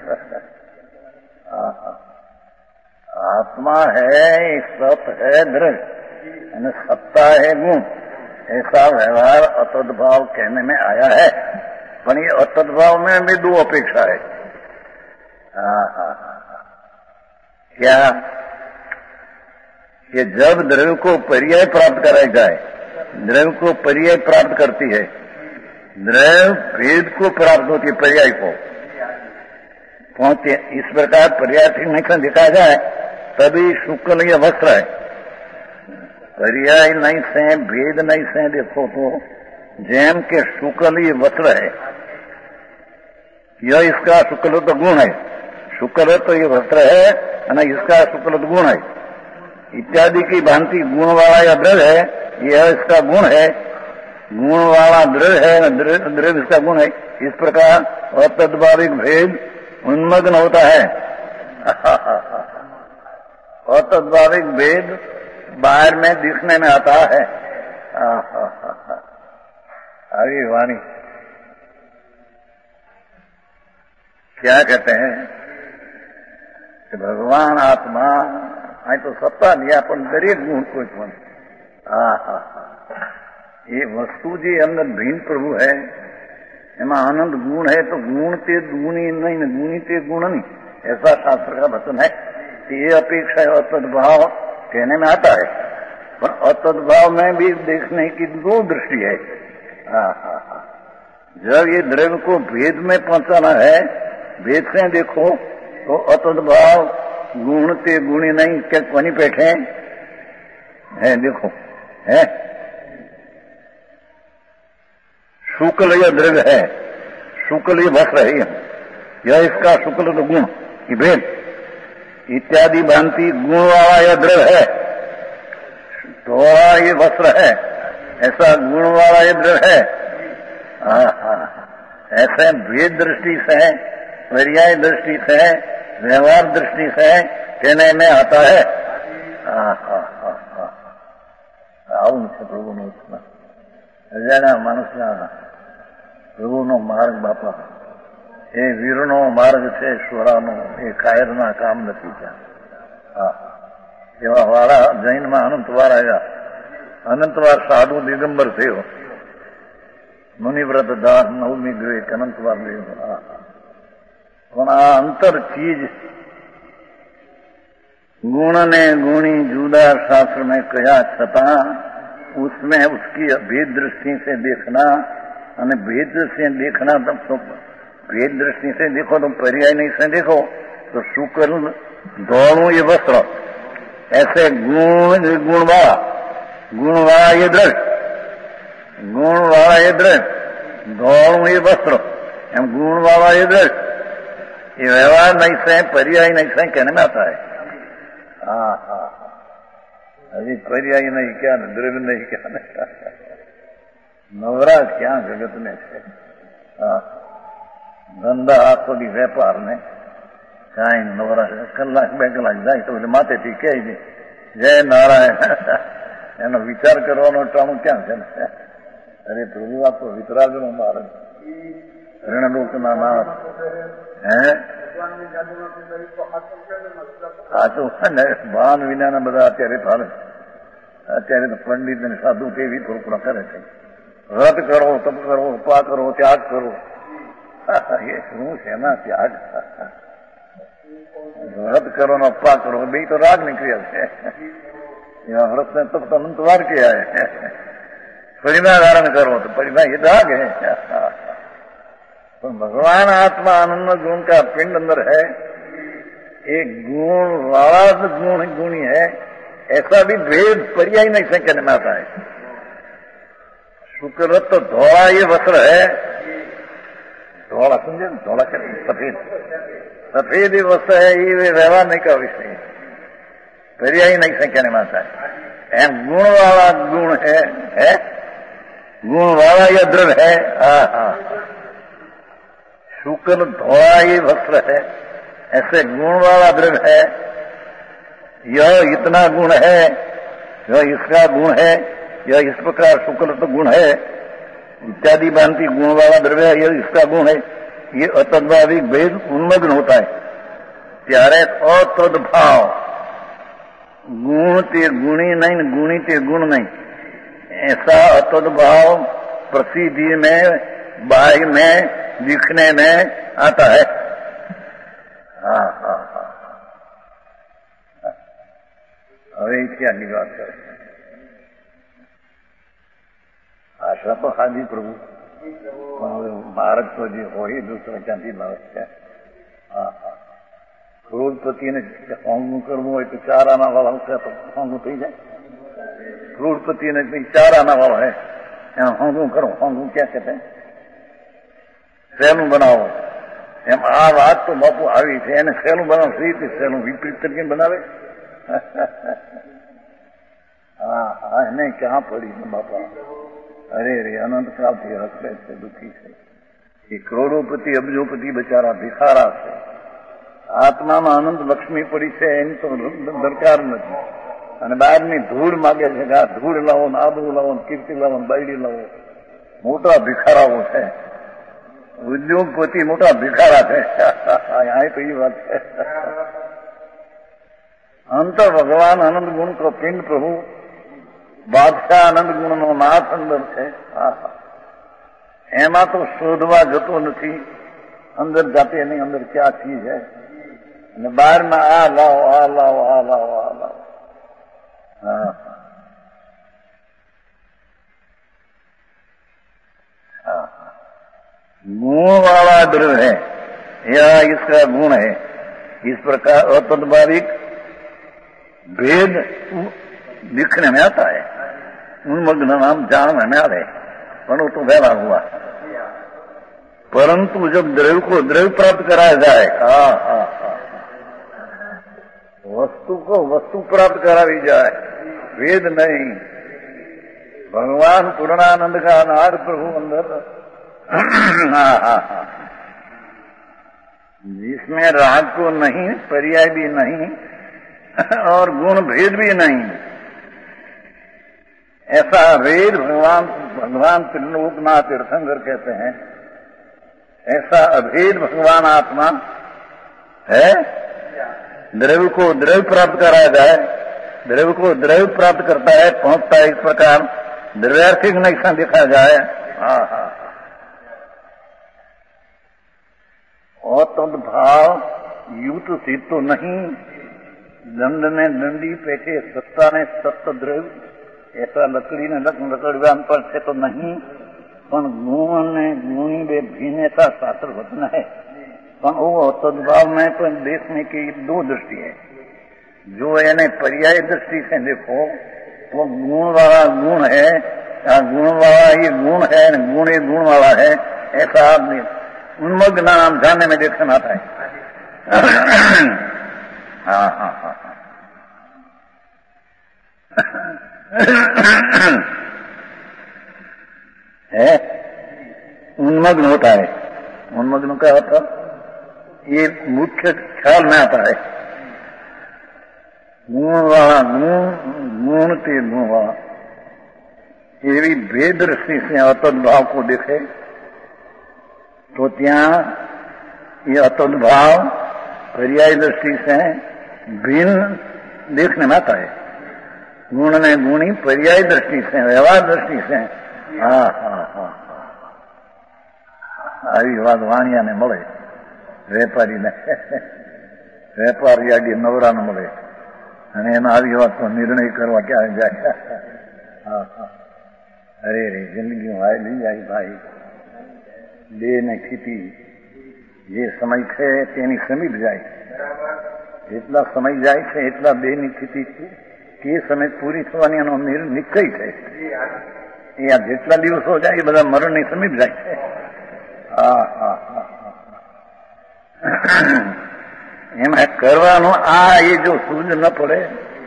आत्मा है, सत है द्रव्य, यानी सत्ता है गुण, ऐसा व्यवहार अतद्भाव कहने में आया है. पर ये अतद्भाव में भी दो अपेक्षा है. हाँ हाँ क्या कि जब द्रव्य को पर्याय प्राप्त कराई जाए, द्रव्य को पर्याय प्राप्त करती है, द्रव्य भेद को प्राप्त होती है, पर्याय को पहुंचे. इस प्रकार पर्याय ठीक नहीं दिखाया जाए तभी शुक्ल ये वस्त्र है. पर्याय नहीं से भेद नहीं से देखो तो जैम के शुक्ल ये वस्त्र है, यह इसका शुक्ल तो गुण है. शुक्ल तो ये वस्त्र है और इसका शुक्ल तो गुण है. इत्यादि की भांति गुण वाला यह द्रव्य है, यह इसका गुण है. गुण वाला द्रव्य है, द्रव्य इसका गुण है. इस प्रकार अतद्भाविक भेद उन्मग्न होता है. अतद्भाविक भेद बाहर में दिखने में आता है. आगे वाणी क्या कहते हैं कि भगवान आत्मा आई तो सत्ता दिया पण दरेक गुण कोई पण. हा हा ये वस्तु जी अंदर भीन प्रभु है, એમાં આનંદ ગુણ है तो गुण ते गुणी नहीं, गुणी ते गुण नहीं, ऐसा शास्त्र का वचन है. ये अपेक्षा है अतद्भाव कहने में आता है, पर अतद्भाव में भी देखने की दो दृष्टि है. हाँ हाँ हाँ जब ये द्रव्य को भेद में पहुंचाना है, भेद से देखो तो अतद्भाव गुण ते गुणी नहीं, क्या कोनी बैठे है देखो है. शुक्ल यह द्रव्य है, शुक्ल ये वस्त्र है, यह इसका शुक्ल तो गुण ये भेद इत्यादि भांति गुण वाला यह द्रव्य है, धोड़ा ये वस्त्र है, ऐसा गुण वाला ये द्रव्य है. हाँ हाँ ऐसे भेद दृष्टि से, पर्याय दृष्टि से, व्यवहार दृष्टि से कहने में आता है. हाँ हाँ हाँ हाँ આવું છે પ્રભુનો અજાણ્યા માણસના પ્રભુનો માર્ગ બાપા એ વીરનો માર્ગ છે, સ્વરાનો એ કાયરના કામ નથી. ત્યાં હા એવા વાળા જૈનમાં અનંતવાર આવ્યા. અનંતવાર સાધુ દિગંબર થયો, મુનિવ્રત દાસ નવમી ગયો, અનંતવાર ગયો. હા પણ આ અંતર ચીજ गुण ने गुणी जुदा शास्त्र में कहा छता उसमें उसकी भेद दृष्टि से देखना અને भेद से देखना तब तो भेद दृष्टि से देखो तो पर्याय नहीं से देखो तो शुक्र धोणु ये वस्त्र ऐसे गुण गुण वाला गुण वाला ये दृष्ट गुण वाला ये दृष्ट धोणु ये वस्त्र एम गुण वाला ये दृष्ट ये व्यवहार नहीं से पर्याय नहीं से कहने में आता है। हाँ हाँ अभी पर्याय नहीं क्या न द्रव्य नहीं क्या न नवराज क्या जगत में છે ધંધા આખો દી વેપાર ને કાંઈ નવરાજ કલાક બે કલાક જાય તો માથેથી કહે છે જય નારાયણ એનો વિચાર કરવાનો ટાણું ક્યાં છે ને અરે પ્રભુ આપ તો વિતરાગનો માર્ગ ઋણલોકના નાથ હે સાચું ને ભાન વિનાના બધા અત્યારે ફાલે અત્યારે તો પંડિત અને સાધુ કેવી થોડું કરે છે વ્રત કરો તપ કરો ઉપા કરો ત્યાગ કરો એ શું છે એના ત્યાગ વ્રત કરો ને ઉપા કરો બે તો રાગ નીકળ્યા છે વ્રત ને તપ તો અનંતવાર किया है परिणा धारण करो तो परिणा ये राग है तो भगवान आत्मा आनंद गुण का पिंड अंदर है एक गुण वाला गुण गुणी है ऐसा भी भेद पर्याय नहीं से कहने में आता है। शुक्र तो धोड़ा ये वस्त्र है धोड़ा समझे धोड़ा क्या सफेद सफेद ये वस्त्र है ये व्यवहार नहीं का विषय पर्याय नहीं से कहने में आता है। एम गुण वाला गुण है, है? गुण वाला यह द्रव्य है। हाँ हाँ शुक्र धोड़ा ये वस्त्र है ऐसे गुण वाला द्रव्य है। यह इतना गुण है यह इसका गुण है यह इस प्रकार शुक्र तो गुण है इत्यादि भांति गुण वाला द्रव्य है यह इसका गुण है ये अतद्भाविक भेद उन्मग्न होता है त्यारे अतद्भाव गुण ते गुणी नहीं गुणी ते गुण नहीं ऐसा अतद्भाव प्रसिद्धि में बाह्य में दिखने में आता है। हाँ हाँ हाँ હવે क्या की बात करें आशा तो हाजी प्रभु मार्ग तो जी हो ही दूसरा क्या लावे हाँ हाँ करोड़पति ने होंगू करवू हो तो चार आना वाला होता तो होंगू थी जाए करोड़पति ने चार आना वाला है होंगू करो होंगू क्या कहते हैं सહેલું બનાવો એમ આ વાત તો બાપુ આવી છે એને સહેલું બનાવ સહી રીતે સહેલું વિપરીત તરીકે બનાવે હા હા એને ક્યાં પડી છે બાપા અરે રે અનંત પ્રાપ્તિ હસરે છે દુઃખી છે એ કરોડોપતિ અબજોપતિ બચારા ભિખારા છે આત્મામાં અનંત લક્ષ્મી પડી છે એની તો દરકાર નથી અને બહારની ધૂળ માગે છે કે આ ધૂળ લાવો ને આબરૂ લાવો ને કીર્તિ લાવો ને બાયડી લાવો મોટા ભિખારાઓ છે उद्योगपति मोटा भिखारा थे यहाँ तो ये बात है। अंतर भगवान आनंद गुण को पिंड प्रभु बादशाह आनंद गुण नो नाथ अंदर है एमा तो शोधवा जतो नहीं अंदर जाते नहीं अंदर क्या चीज है बाहर में आ लाओ आ लाओ आ लाओ आ लाओ हाँ हाँ गुण वाला द्रव्य है या इसका गुण है इस प्रकार अतद्भाविक भेद दिखने में आता है उन्मग्न नाम जानने में आते पर वो तो फैला हुआ परंतु जब द्रव्य को द्रव्य प्राप्त कराया जाए हाँ हाँ हाँ वस्तु को वस्तु प्राप्त कराई जाए वेद नहीं भगवान पूर्णानंद का नाद प्रभु अंदर हाँ हाँ हाँ जिसमें राग को नहीं पर्याय भी नहीं और गुण भेद भी नहीं ऐसा भेद भगवान भगवान त्रिलोकनाथ तीर्थंकर कहते हैं ऐसा अभेद भगवान आत्मा है। द्रव्य को द्रव्य प्राप्त कराया जाए द्रव्य को द्रव्य प्राप्त करता है पहुंचता है इस प्रकार द्रव्यार्थिक नहीं देखा जाए। हाँ हाँ और तद भाव युक्त सिद्ध तो नहीं दंड ने दंडी पेटे, सत्ता ने सत्य द्रव्य, ऐसा लकड़ी ने लकड़वान पर से तो नहीं, पण गुण ने गुणी बे भीन ऐसा शास्त्र वचन है। पण वो तद्भाव में पण देखने की दो दृष्टि है। जो यानी पर्याय दृष्टि से देखो वो गुण वाला गुण है, गुण वाला ये गुण है, गुण ये गुण वाला है, ऐसा आदमी उन्मग्न नाम जानने में देखना आता है। हाँ हाँ हाँ है उन्मग्न होता है। उन्मग्न का होता ये मुख्य ख्याल में आता है। गुण वाला गुण, गुण के गुण वाला एवी भेद दृष्टि से अतद्भाव को देखे तो त्या ये अतद्भाव पर्याय दृष्टि से भिन्न देखने में आता है। गुण ने गुणी पर्याय दृष्टि से, व्यवहार दृष्टि से हाँ हाँ हाँ આવી વાત વાણિયાને મળે, વેપારીને વેપારી આડી નવરાને મળે અને એના આવી વાતનો નિર્ણય કરવા ક્યારે જાય? હા હા અરે રે જિંદગી વાયલી જાય ભાઈ, બે ને સ્થિતિ જે સમય છે તેની સમીપ જાય, જેટલા સમય જાય છે એટલા બે ની સ્થિતિ તે સમય પૂરી થવાની એનો નિશ્ચય છે। એ આ જેટલા દિવસો જાય એ બધા મરણની સમીપ જાય છે। હા હા હા એમાં કરવાનું આ એ જો સૂઝ ન પડે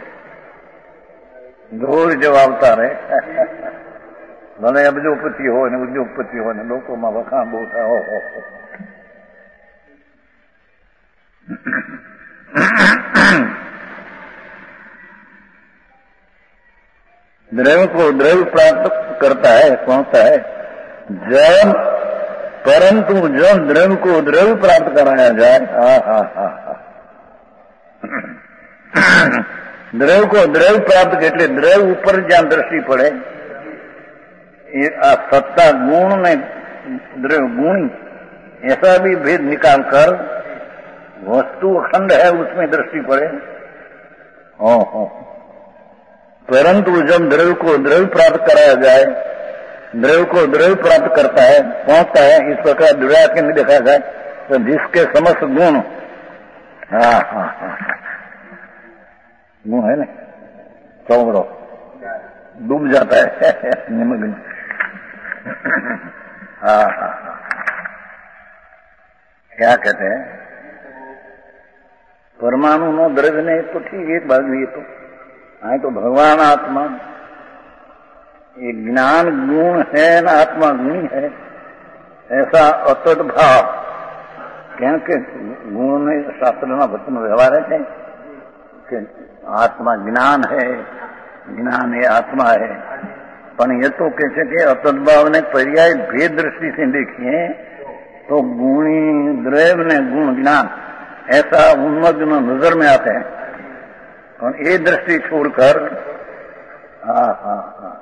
રોજ જો આવતા રહે, ભલે અબજોપતિ હોય ને ઉદ્યોગપતિ હોય ને લોકોમાં વખાણ બહુ થાય। ઓહો द्रव्य को द्रव्य प्राप्त करता है, पहुंचता है जब, परंतु जब द्रव्य को द्रव्य प्राप्त कराया जाए, हा हा हा हा द्रव्य को द्रव्य प्राप्त के એટલે द्रव्य ऊपर જ્યાં દ્રષ્ટિ પડે ये सत्ता गुण में द्रव्य गुण ऐसा भी भेद निकाल कर वस्तु अखंड है उसमें दृष्टि पड़े। ओ हो परंतु जब द्रव्य को द्रव्य प्राप्त कराया जाए, द्रव्य को द्रव्य प्राप्त करता है, पहुंचता है, इस प्रकार द्रव्य में देखा जाए तो जिसके समस्त गुण हाँ हाँ हाँ गुण है ना चौबड़ो डूब जाता है निमग्न। हाँ हाँ हाँ क्या कहते हैं परमाणु नो द्रव्य ने तो ठीक एक बात भी, तो हाँ तो भगवान आत्मा ये ज्ञान गुण है न आत्मा गुणी है, ऐसा अतट भाव क्योंकि गुण में शास्त्र ना वचन व्यवहार है कि आत्मा ज्ञान है, ज्ञान है आत्मा है, पर ये तो कैसे कि अतट भाव ने पर्याय भेद दृष्टि से देखिए तो गुणी द्रव्य ने गुण ज्ञान ऐसा उन्मग्न नजर में आते हैं। और ये दृष्टि छोड़कर हाँ हाँ हाँ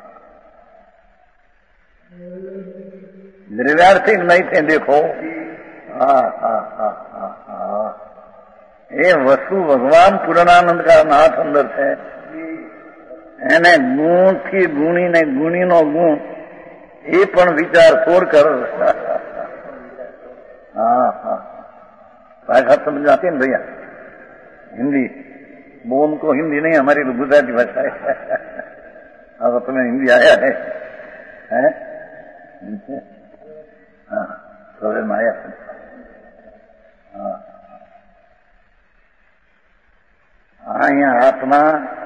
द्रव्यार्थिक नहीं थे देखो। हाँ हाँ हाँ हाँ हाँ ये वस्तु भगवान पूर्णानंद का नाथ अंदर है, એને ગુણ થી ગુણી ને ગુણી નો ગુણ એ પણ વિચાર છોડ કર। हाँ हाँ भाषा समझ आती है ना भैया, हिंदी वो उनको हिंदी नहीं, हमारी तो गुजराती भाषा है। अब तुम्हें हिंदी आया है, है? हाँ थोड़े में आया। हाँ हाँ यहाँ आत्मा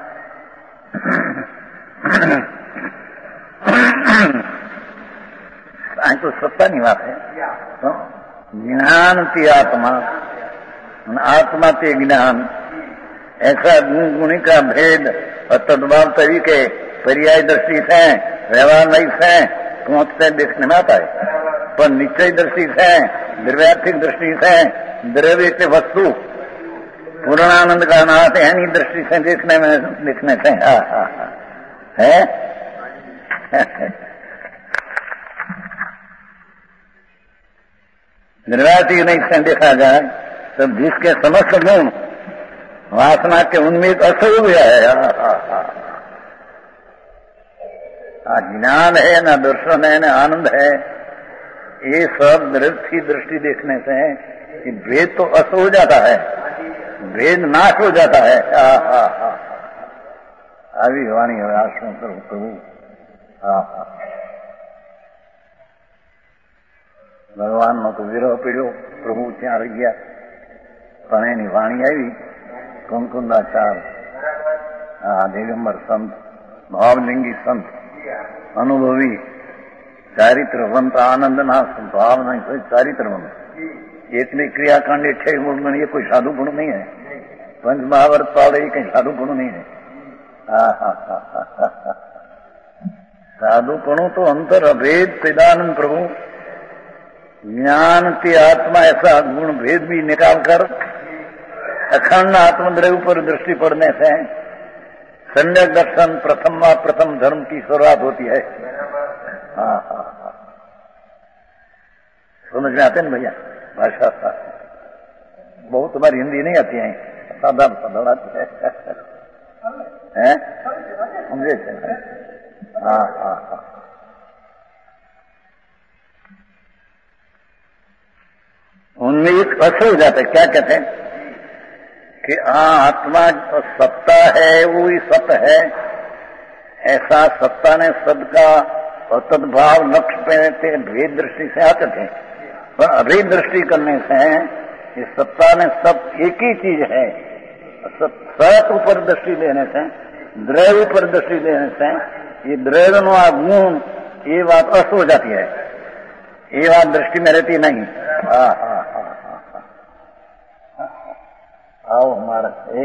तो सत्ता नहीं बात है, तो ज्ञान की आत्मा, आत्मा के ज्ञान ऐसा गुण गुणी का भेद और तद्भाव तरीके पर्याय दृष्टि से व्यवहार नहीं से पहुंचते देखने में आता है, पर निश्चय दृष्टि से द्रव्यार्थिक दृष्टि से द्रव्य के वस्तु पूर्णानंद का नाथ यानी दृष्टि से देखने में देखने से हा हा हा है। द्रव्यार्थिक नहीं से देखा जाए तो जिसके समस्त गुण वासना के उन्मीत असो गया है। ज्ञान है ना दर्शन है ना आनंद है, ये सब निरर्थी दृष्टि देखने से कि भेद तो अस हो जाता है, भेद नाश हो जाता है। આવી વાણી હવે આશ્રમ કરું પ્રભુ। હા હા ભગવાનનો તો વિરહ પીડ્યો, પ્રભુ ત્યાં રહી ગયા, પણ એની વાણી આવી કંકુંદાચાર, આ દિગંબર સંત, ભાવલિંગી સંત, અનુભવી ચારિત્રવંત, આનંદના ભાવના ચારિત્રવંત। एक ने क्रियाकांड छह गुण में, ये कोई साधु गुण नहीं है। पंच महाभारत पावड़े ये कहीं साधु गुण नहीं है। साधु गुणों तो अंतर अभेद पेदानंद प्रभु ज्ञान की आत्मा ऐसा गुण भेद भी निकाल कर अखंड आत्मद्रव्य पर दृष्टि पड़ने से सम्यक दर्शन प्रथम व प्रथम धर्म की शुरुआत होती है। हाँ हाँ हाँ समझ में आते हैं भैया भाषा सा बहुत तुम्हारी हिंदी नहीं आती है, साधा साधा आती है, हैं? समझे? हाँ हाँ हाँ उनमें एक असर हो जाता है। क्या कहते हैं कि हाँ आत्मा सत्ता है, वो ही सत्य है, ऐसा सत्ता ने सद का तद्भाव लक्ष्य पे भेद दृष्टि से आते थे, पर अभेद दृष्टि करने से इस सत्ता ने सब एक ही चीज है। सत ऊपर दृष्टि देने से, द्रव्य पर दृष्टि देने से ये द्रव्य नो गुण ये बात अस्त हो जाती है, ये बात दृष्टि में रहती नहीं। हाँ हाँ हाँ हाँ आओ हमारा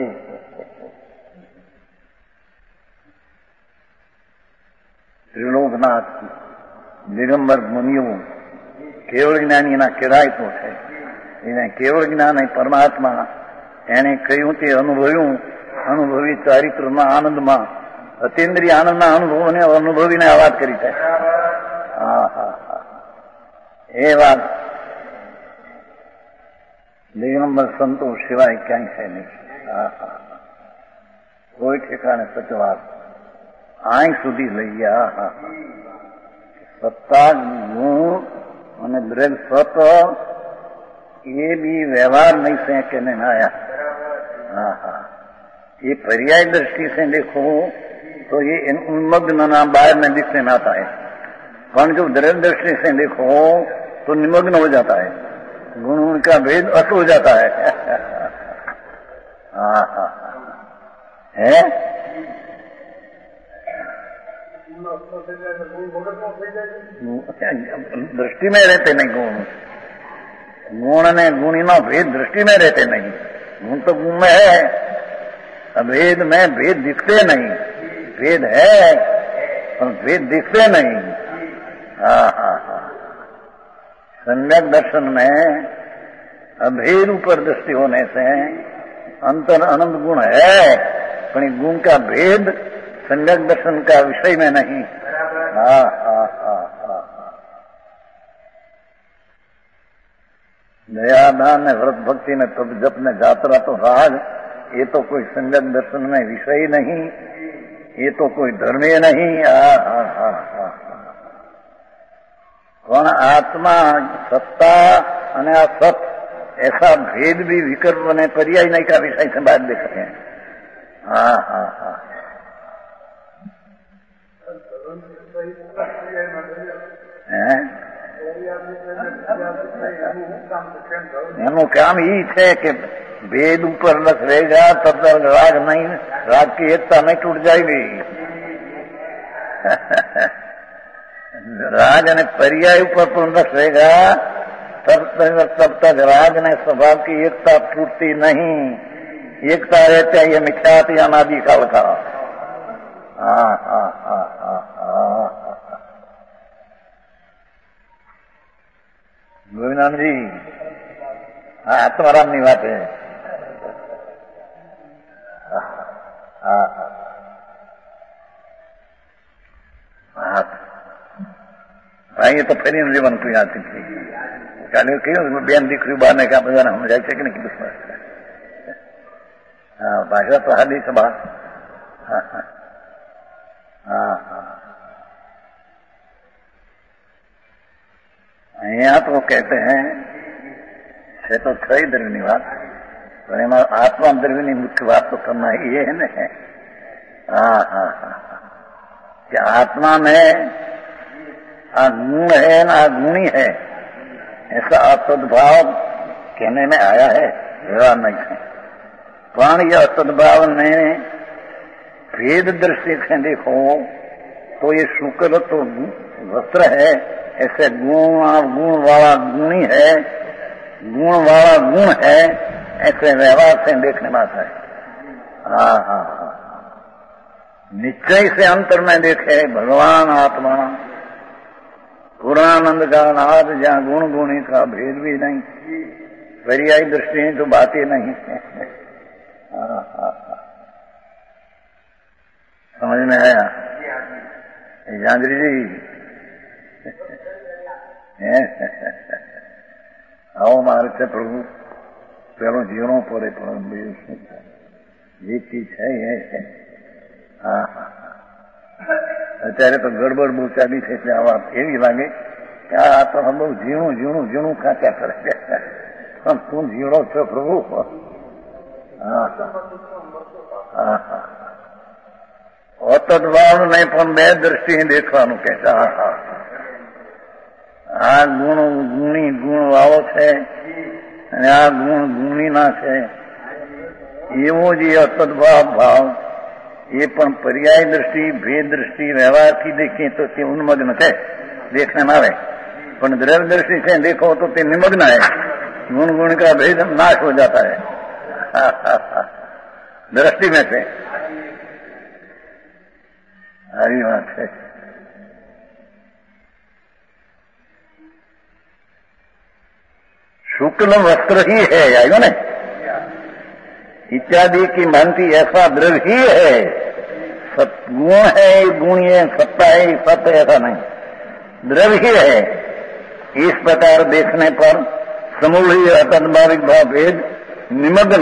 त्रिलोकनाथ दिगंबर मुनियों केवल ज्ञानी ना केराय तो है, એને કેવળ જ્ઞાન એ પરમાત્મા એને કહ્યું તે અનુભવ્યું, અનુભવી ચારિત્રમાં આનંદમાં અતિન્દ્રિય આનંદના અનુભવને અનુભવીને આ વાત કરી છે। હા હા હા એ વાત દિગંબર સંતો સિવાય ક્યાંય છે નહીં। હા હા કોઈ ઠેકાણે સચવાત આઈ સુધી લઈ ગયા। હા સત્તા ગુણ અને દ્રવ્ય સત ये भी व्यवहार नहीं से कहने आया। हाँ हाँ ये पर्याय दृष्टि से देखो तो ये उन्मग्न ना बाहर में दिखने में आता है, पर जो द्रव्य दृष्टि से देखो तो निमग्न हो जाता है, गुण उनका भेद अस हो जाता है। हाँ हाँ है दृष्टि में रहते नहीं गुण, गुण ने गुणी नो भेद दृष्टि में रहते नहीं। गुण तो गुण में है, अभेद में भेद दिखते नहीं, भेद है पर भेद दिखते नहीं। हाँ हाँ हाँ सम्यक दर्शन में अभेद ऊपर दृष्टि होने से अंतर अनंत गुण है, पर गुण का भेद सम्यक दर्शन का विषय में नहीं। हाँ हाँ हाँ हाँ दयादान ने व्रत भक्ति ने तब जप ने जात्रा तो राज, ये तो कोई सम्यक दर्शन में विषय नहीं, ये तो कोई धर्मीय नहीं। हाँ हाँ हाँ हाँ कौन आत्मा सत्ता અને આ સત ऐसा भेद भी विकल्प ने पर्याय नहीं का विषय से बात देख रहे हैं। हाँ हाँ हाँ એનું કામ ઈ છે કે ભેદ ઉપર રસ रहेगा तब तक राग नहीं, राग की एकता नहीं टूट जाएगी। राग ने पर्याय ऊपर पर रस रहेगा तब तक तब तक राग ने स्वभाव की एकता टूटती नहीं, एकता रहते है ये मिथ्यात अनादि काल का। हाँ हाँ हाँ हाँ हाँ गोविंदानंद जी हाँ आत्माराम ની વાત है। हाँ हाँ ભાઈ તો ફરીને જીવન કોઈ આતી થઈ કાલે કહ્યું બેન દીકરી બાને કા બધાને સમજાય છે કે નહીં કીધું હા ભાષા તો હાલી સભા हाँ हाँ यहाँ तो कहते हैं છે તો ખરી દ્રવ્યની વાત, પણ એમાં આત્મા દ્રવ્યની મુખ્ય વાત તો करना ही ये है ना। हाँ हाँ हाँ कि आत्मा में आ गुण है ना गुणी है, ऐसा असद्भाव कहने में आया है, व्यवहार नहीं है। पण यह असद्भाव ने भेद दृष्टि से देखो तो ये शुक्र तो वस्त्र है, ऐसे गुण गुण वाला गुणी है, गुण वाला गुण है, ऐसे व्यवहार से देखने में आता है। हाँ हाँ हाँ निश्चय से अंतर में देखे भगवान आत्मा पूर्णानंद का नाद, जहाँ गुण गुणी का भेद भी नहीं, पर्यायी दृष्टि तो बात ही नहीं है। हाँ हाँ समझ में आया जांजरी जी? आओ मारे से प्रभु पेलो जीवनो पड़े प्रभु ये चीज है ये है। हाँ हाँ અત્યારે તો ગડબડ બહુ ચાલી છે એટલે આ વાત એવી લાગે કે આ તો બહુ ઝીણું ઝીણું ઝીણું કાચા કરે પણ તું ઝીણો છો પ્રભુ। હા હા હા અતદ્ભાવ નહીં પણ બે દ્રષ્ટિએ દેખવાનું કે હા હા આ ગુણ ગુણી ગુણ વાળો છે અને આ ગુણ ગુણીના છે, એવો જે અતદ્ભાવ ભાવ ये पण पर्याय दृष्टि भेद दृष्टि व्यवहार की देखें तो ते उन्मग्न है, देखने में आवे, पण द्रव्य दृष्टि से देखो तो ते निमग्न है, गुण गुण का भेद नाश हो जाता है दृष्टि में से। हरी बात है। शुक्ल वस्त्र ही है, आएगा ना इत्यादि की मानती ऐसा द्रव्य ही है, गुण है गुण है सत्ता है सत्य ऐसा नहीं, द्रव्य ही है। इस प्रकार देखने पर समूल अतद्भाविक भाव भेद निमग्न,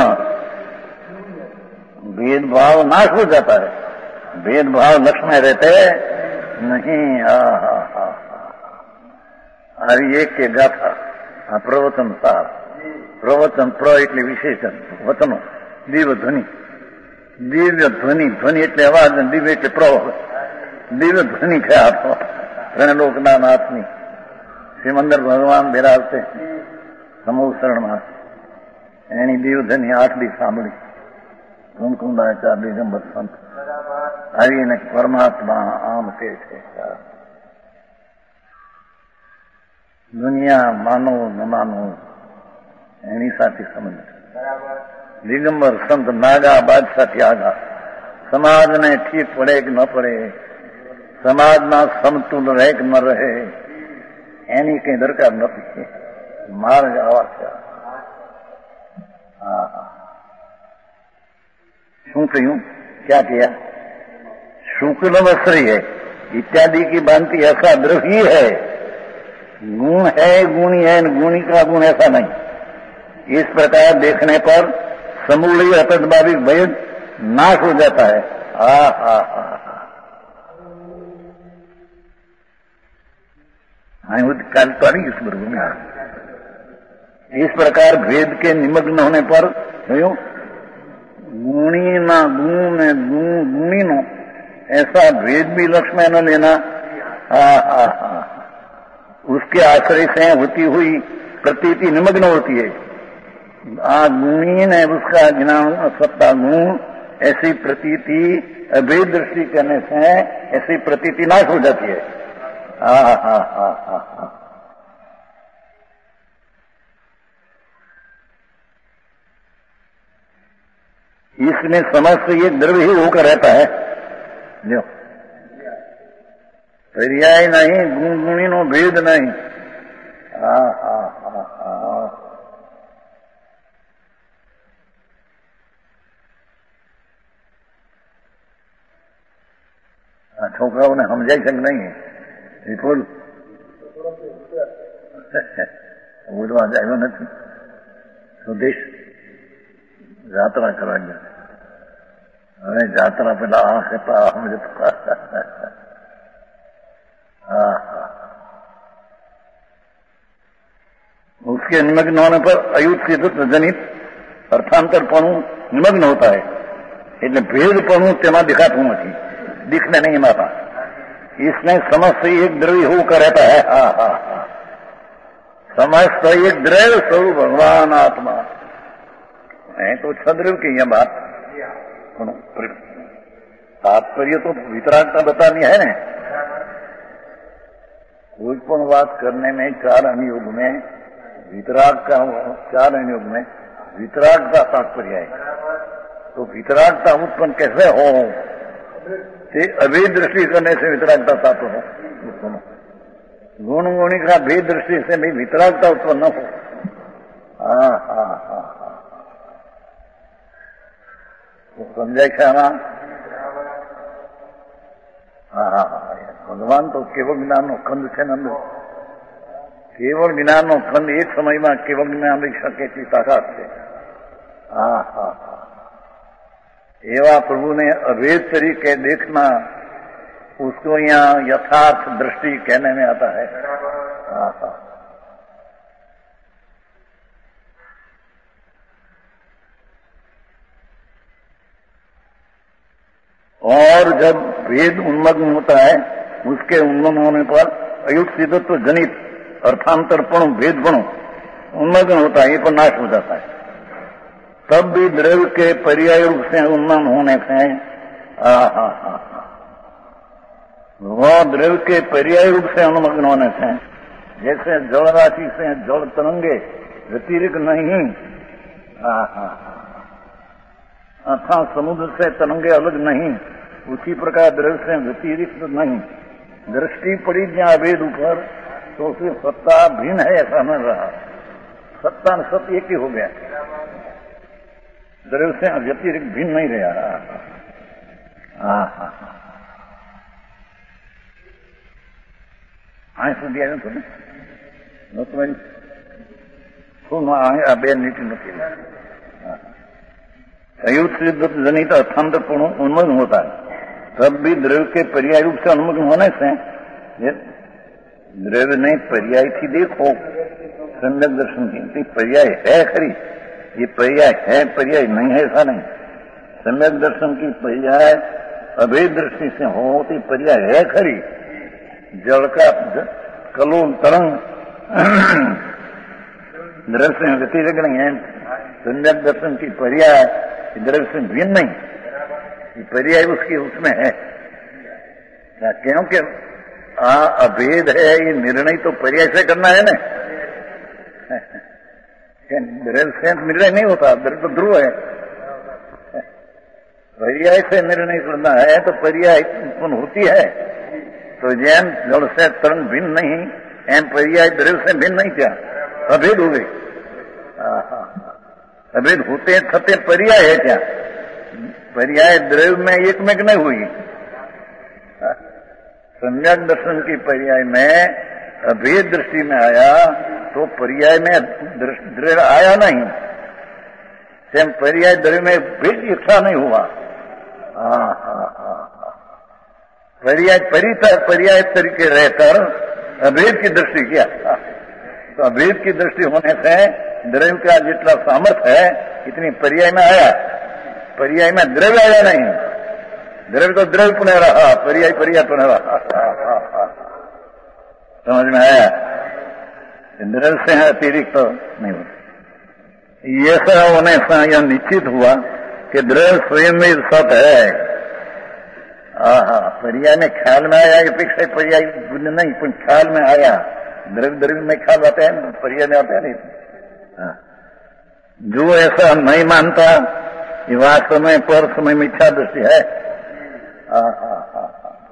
भेदभाव नाश हो जाता है, भेदभाव लक्ष्य में रहते नहीं। हा हा हा हरि एक के गाथा प्रवचन सार प्रवचन प्र એટલે વિશેષણ વચનો દિવ્ય ધ્વનિ, દિવ્ય ધ્વનિ ધ્વનિ એટલે અવાજ, દિવ્ય એટલે પ્રવ, દિવ્ય ધ્વનિ છે આપો ત્રણલોકના નાથની શ્રીમંદર ભગવાન બિરાજતે સમૂહ શરણમાં એની દિવ્ય ધ્વનિ આટલી સાંભળી કુમકુંદાચાર દિગંબર સંત આવીને પરમાત્મા આમ કે છે દુનિયા માનો ન માનો એની સાથે સંબંધ। દિગંબર સંત નાગા બાદશાહ ત્યાગા, સમાજને ઠીક પડે કે ન પડે, સમાજના સમતુલ રહે કે ન રહે એની કઈ દરકાર નથી, માર્ગ આવા છે। હા શું કહ્યું? क्या किया? शुक्ल वस्त्र है इत्यादि की भांति ऐसा द्रव्य है, गुण है गुणी है, गुणी का गुण ऐसा नहीं। इस प्रकार देखने पर समूल अतद्भाविक भेद नाश हो जाता है। हा हा हा काल तो नहीं इस वर्ग में। इस प्रकार भेद के निमग्न होने पर गुणी ना गुण गुणी नो ऐसा भेद भी लक्ष्य में न लेना। हा हा हा उसके आश्रय से होती हुई प्रतीति निमग्न होती है। आ गुणी ने उसका ज्ञान सत्ता गुण ऐसी प्रतीति अभेद दृष्टि करने से ऐसी प्रतीति नाश हो जाती है। हा हा हा हा हा इसमें समस्त ये द्रव्य ही होकर रहता है, जो पर्याय नहीं, गुण गुणी नो भेद नहीं। हा हा हा हा છોકરાઓને સમજાય છે કે નહીં? વિપુલ બોલવા આવ્યો નથી, સુદેશ યાત્રા કરવા ગયો। हमें जात्रा पेला आंखता मुझे उसके निमग्न होने पर अयुत सिद्धत्व जनित अर्थांतरपणु निमग्न होता है એટલે ભેદપણું તેમાં दिखाતું નથી दिखने नहीं माता इसमें समस्त एक द्रव्य होकर रहता है। हा हा हा समस्त एक द्रव्य स्वरूप भगवान आत्मा है तो छद्रव्य की यह बात तात्पर्य तो वितरागता बतानी है ना। कोई पण बात करने में चार अनुयोग में वितराग का चार अनुयोग में वितराग का तात्पर्य है तो वितरागता उत्पन्न कैसे हो अभेद दृष्टि करने से वितरागता तात्व हो उत्पन्न गुण गुणी का भेद दृष्टि से भी वितरागता उत्पन्न हो। हाँ हाँ हाँ हाँ तो समझा क्या ना। हाँ हाँ हाँ भगवान तो केवल ज्ञान नो खंड છે ને અંદર केवल ज्ञान नो खंड एक समय में केवल ज्ञान લઈ શકે તેવી તાકાત છે। हाँ हाँ हाँ एवं प्रभु ने अभेद तरीके देखना उसको यहाँ यथार्थ दृष्टि कहने में आता है। हाँ हाँ और जब भेद उन्मग्न होता है उसके उन्मग्न होने पर अयुक्त सिद्धत्व जनित अर्थांतरपणु भेदपणु उन्मग्न होता है, ये पर नाश हो जाता है। तब भी द्रव्य के पर्याय रूप से उन्मग्न होने से हा हा हा वह द्रव्य के पर्याय रूप से उन्मग्न होने से जैसे जल राशि से जल तरंगे व्यतिरिक्त नहीं हा हा अथा समुद्र से तरंगे अलग नहीं उसी प्रकार द्रव्य से व्यतिरिक्त नहीं। दृष्टि पड़ी जहाँ अभेद ऊपर तो उसकी सत्ता भिन्न है ऐसा न रहा, सत्ता न सत्य एक ही हो गया, द्रव्य से व्यतिरिक्त भिन्न नहीं रहा। हाँ हाँ हाँ સુધી આવ્યું હતું ને નહોતું શું આ બે નીતિ નથી। अयुक्त सिद्धत्व जनित अर्थांतरपणु उन्मग्न होता है तब भी द्रव्य के पर्याय रूप से उन्मग्न होने से द्रव्य नहीं पर्याय थी देखो सम्यक दर्शन की पर्याय है खरी, ये पर्याय है पर्याय नहीं है ऐसा नहीं। सम्यक दर्शन की पर्याय अभेद दृष्टि से होती पर्याय है खरी। जल का कलोल तरंग द्रव्य से व्यतिरिक्त नहीं है। सम्यक दर्शन की पर्याय द्रव्य से भिन्न नहीं, ये पर्याय उसकी उसमें है क्योंकि आ अभेद है ये निर्णय तो पर्याय से करना है ना। द्रव्य से निर्णय नहीं होता, द्रव्य तो ध्रुव है। पर्याय से निर्णय करना है तो पर्याय उत्पन्न होती है। तो जैन जल से तरंग भिन्न नहीं एम पर्याय द्रव्य से भिन्न नहीं क्या अभेद हो गई। अभेद होते छते पर्याय है क्या, पर्याय द्रव्य में एक में नहीं हुई। सम्यक दर्शन की पर्याय में अभेद दृष्टि में आया तो पर्याय में द्रव्य आया नहीं, सेम पर्याय द्रव्य में भेद इच्छा नहीं हुआ। हाँ हाँ हाँ पर्याय परिता पर्याय तरीके रहकर अभेद की दृष्टि किया तो अभेद की दृष्टि होने से द्रव्य का जितना सामर्थ्य है इतनी पर्याय में आया, पर्याय में द्रव्य आया नहीं। द्रव्य तो द्रव्य पुनः रहा, पर्याय पर्याय पुनः रहा। समझ में आया, द्रव्य से अतिरिक्त तो नहीं होता। ऐसा होने से यह निश्चित हुआ कि द्रव्य स्वयं में सत है। हाँ पर्याय में ख्याल में आया अपेक्षा पर्याय नहीं पर ख्याल में आया। द्रव्य द्रव्य में ख्याल आते हैं, पर्याय में आते हैं नहीं। हाँ। जो ऐसा नहीं मानता ये वास्तव में पर समय मिथ्या दृष्टि है। हाँ हाँ हाँ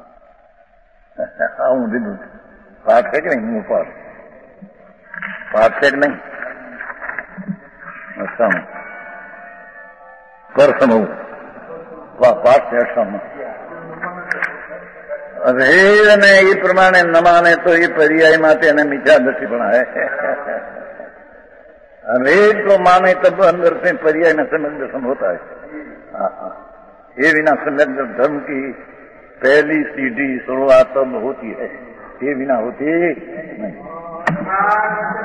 हाँ विद्युत पाठ है कि नहीं मुंह पर पाठ है कि नहीं सम पर समूह पाठ है सम अभेद ने ये प्रमाणे न माने तो ये पर्याय माते ने मिथ्या दृष्टि बना है। अभेद को माने तब अंदर से पर्याय में समझ दर्शन होता है। ये बिना सनातन धर्म की पहली सीढ़ी शुरुआत होती है, ये बिना होती नहीं।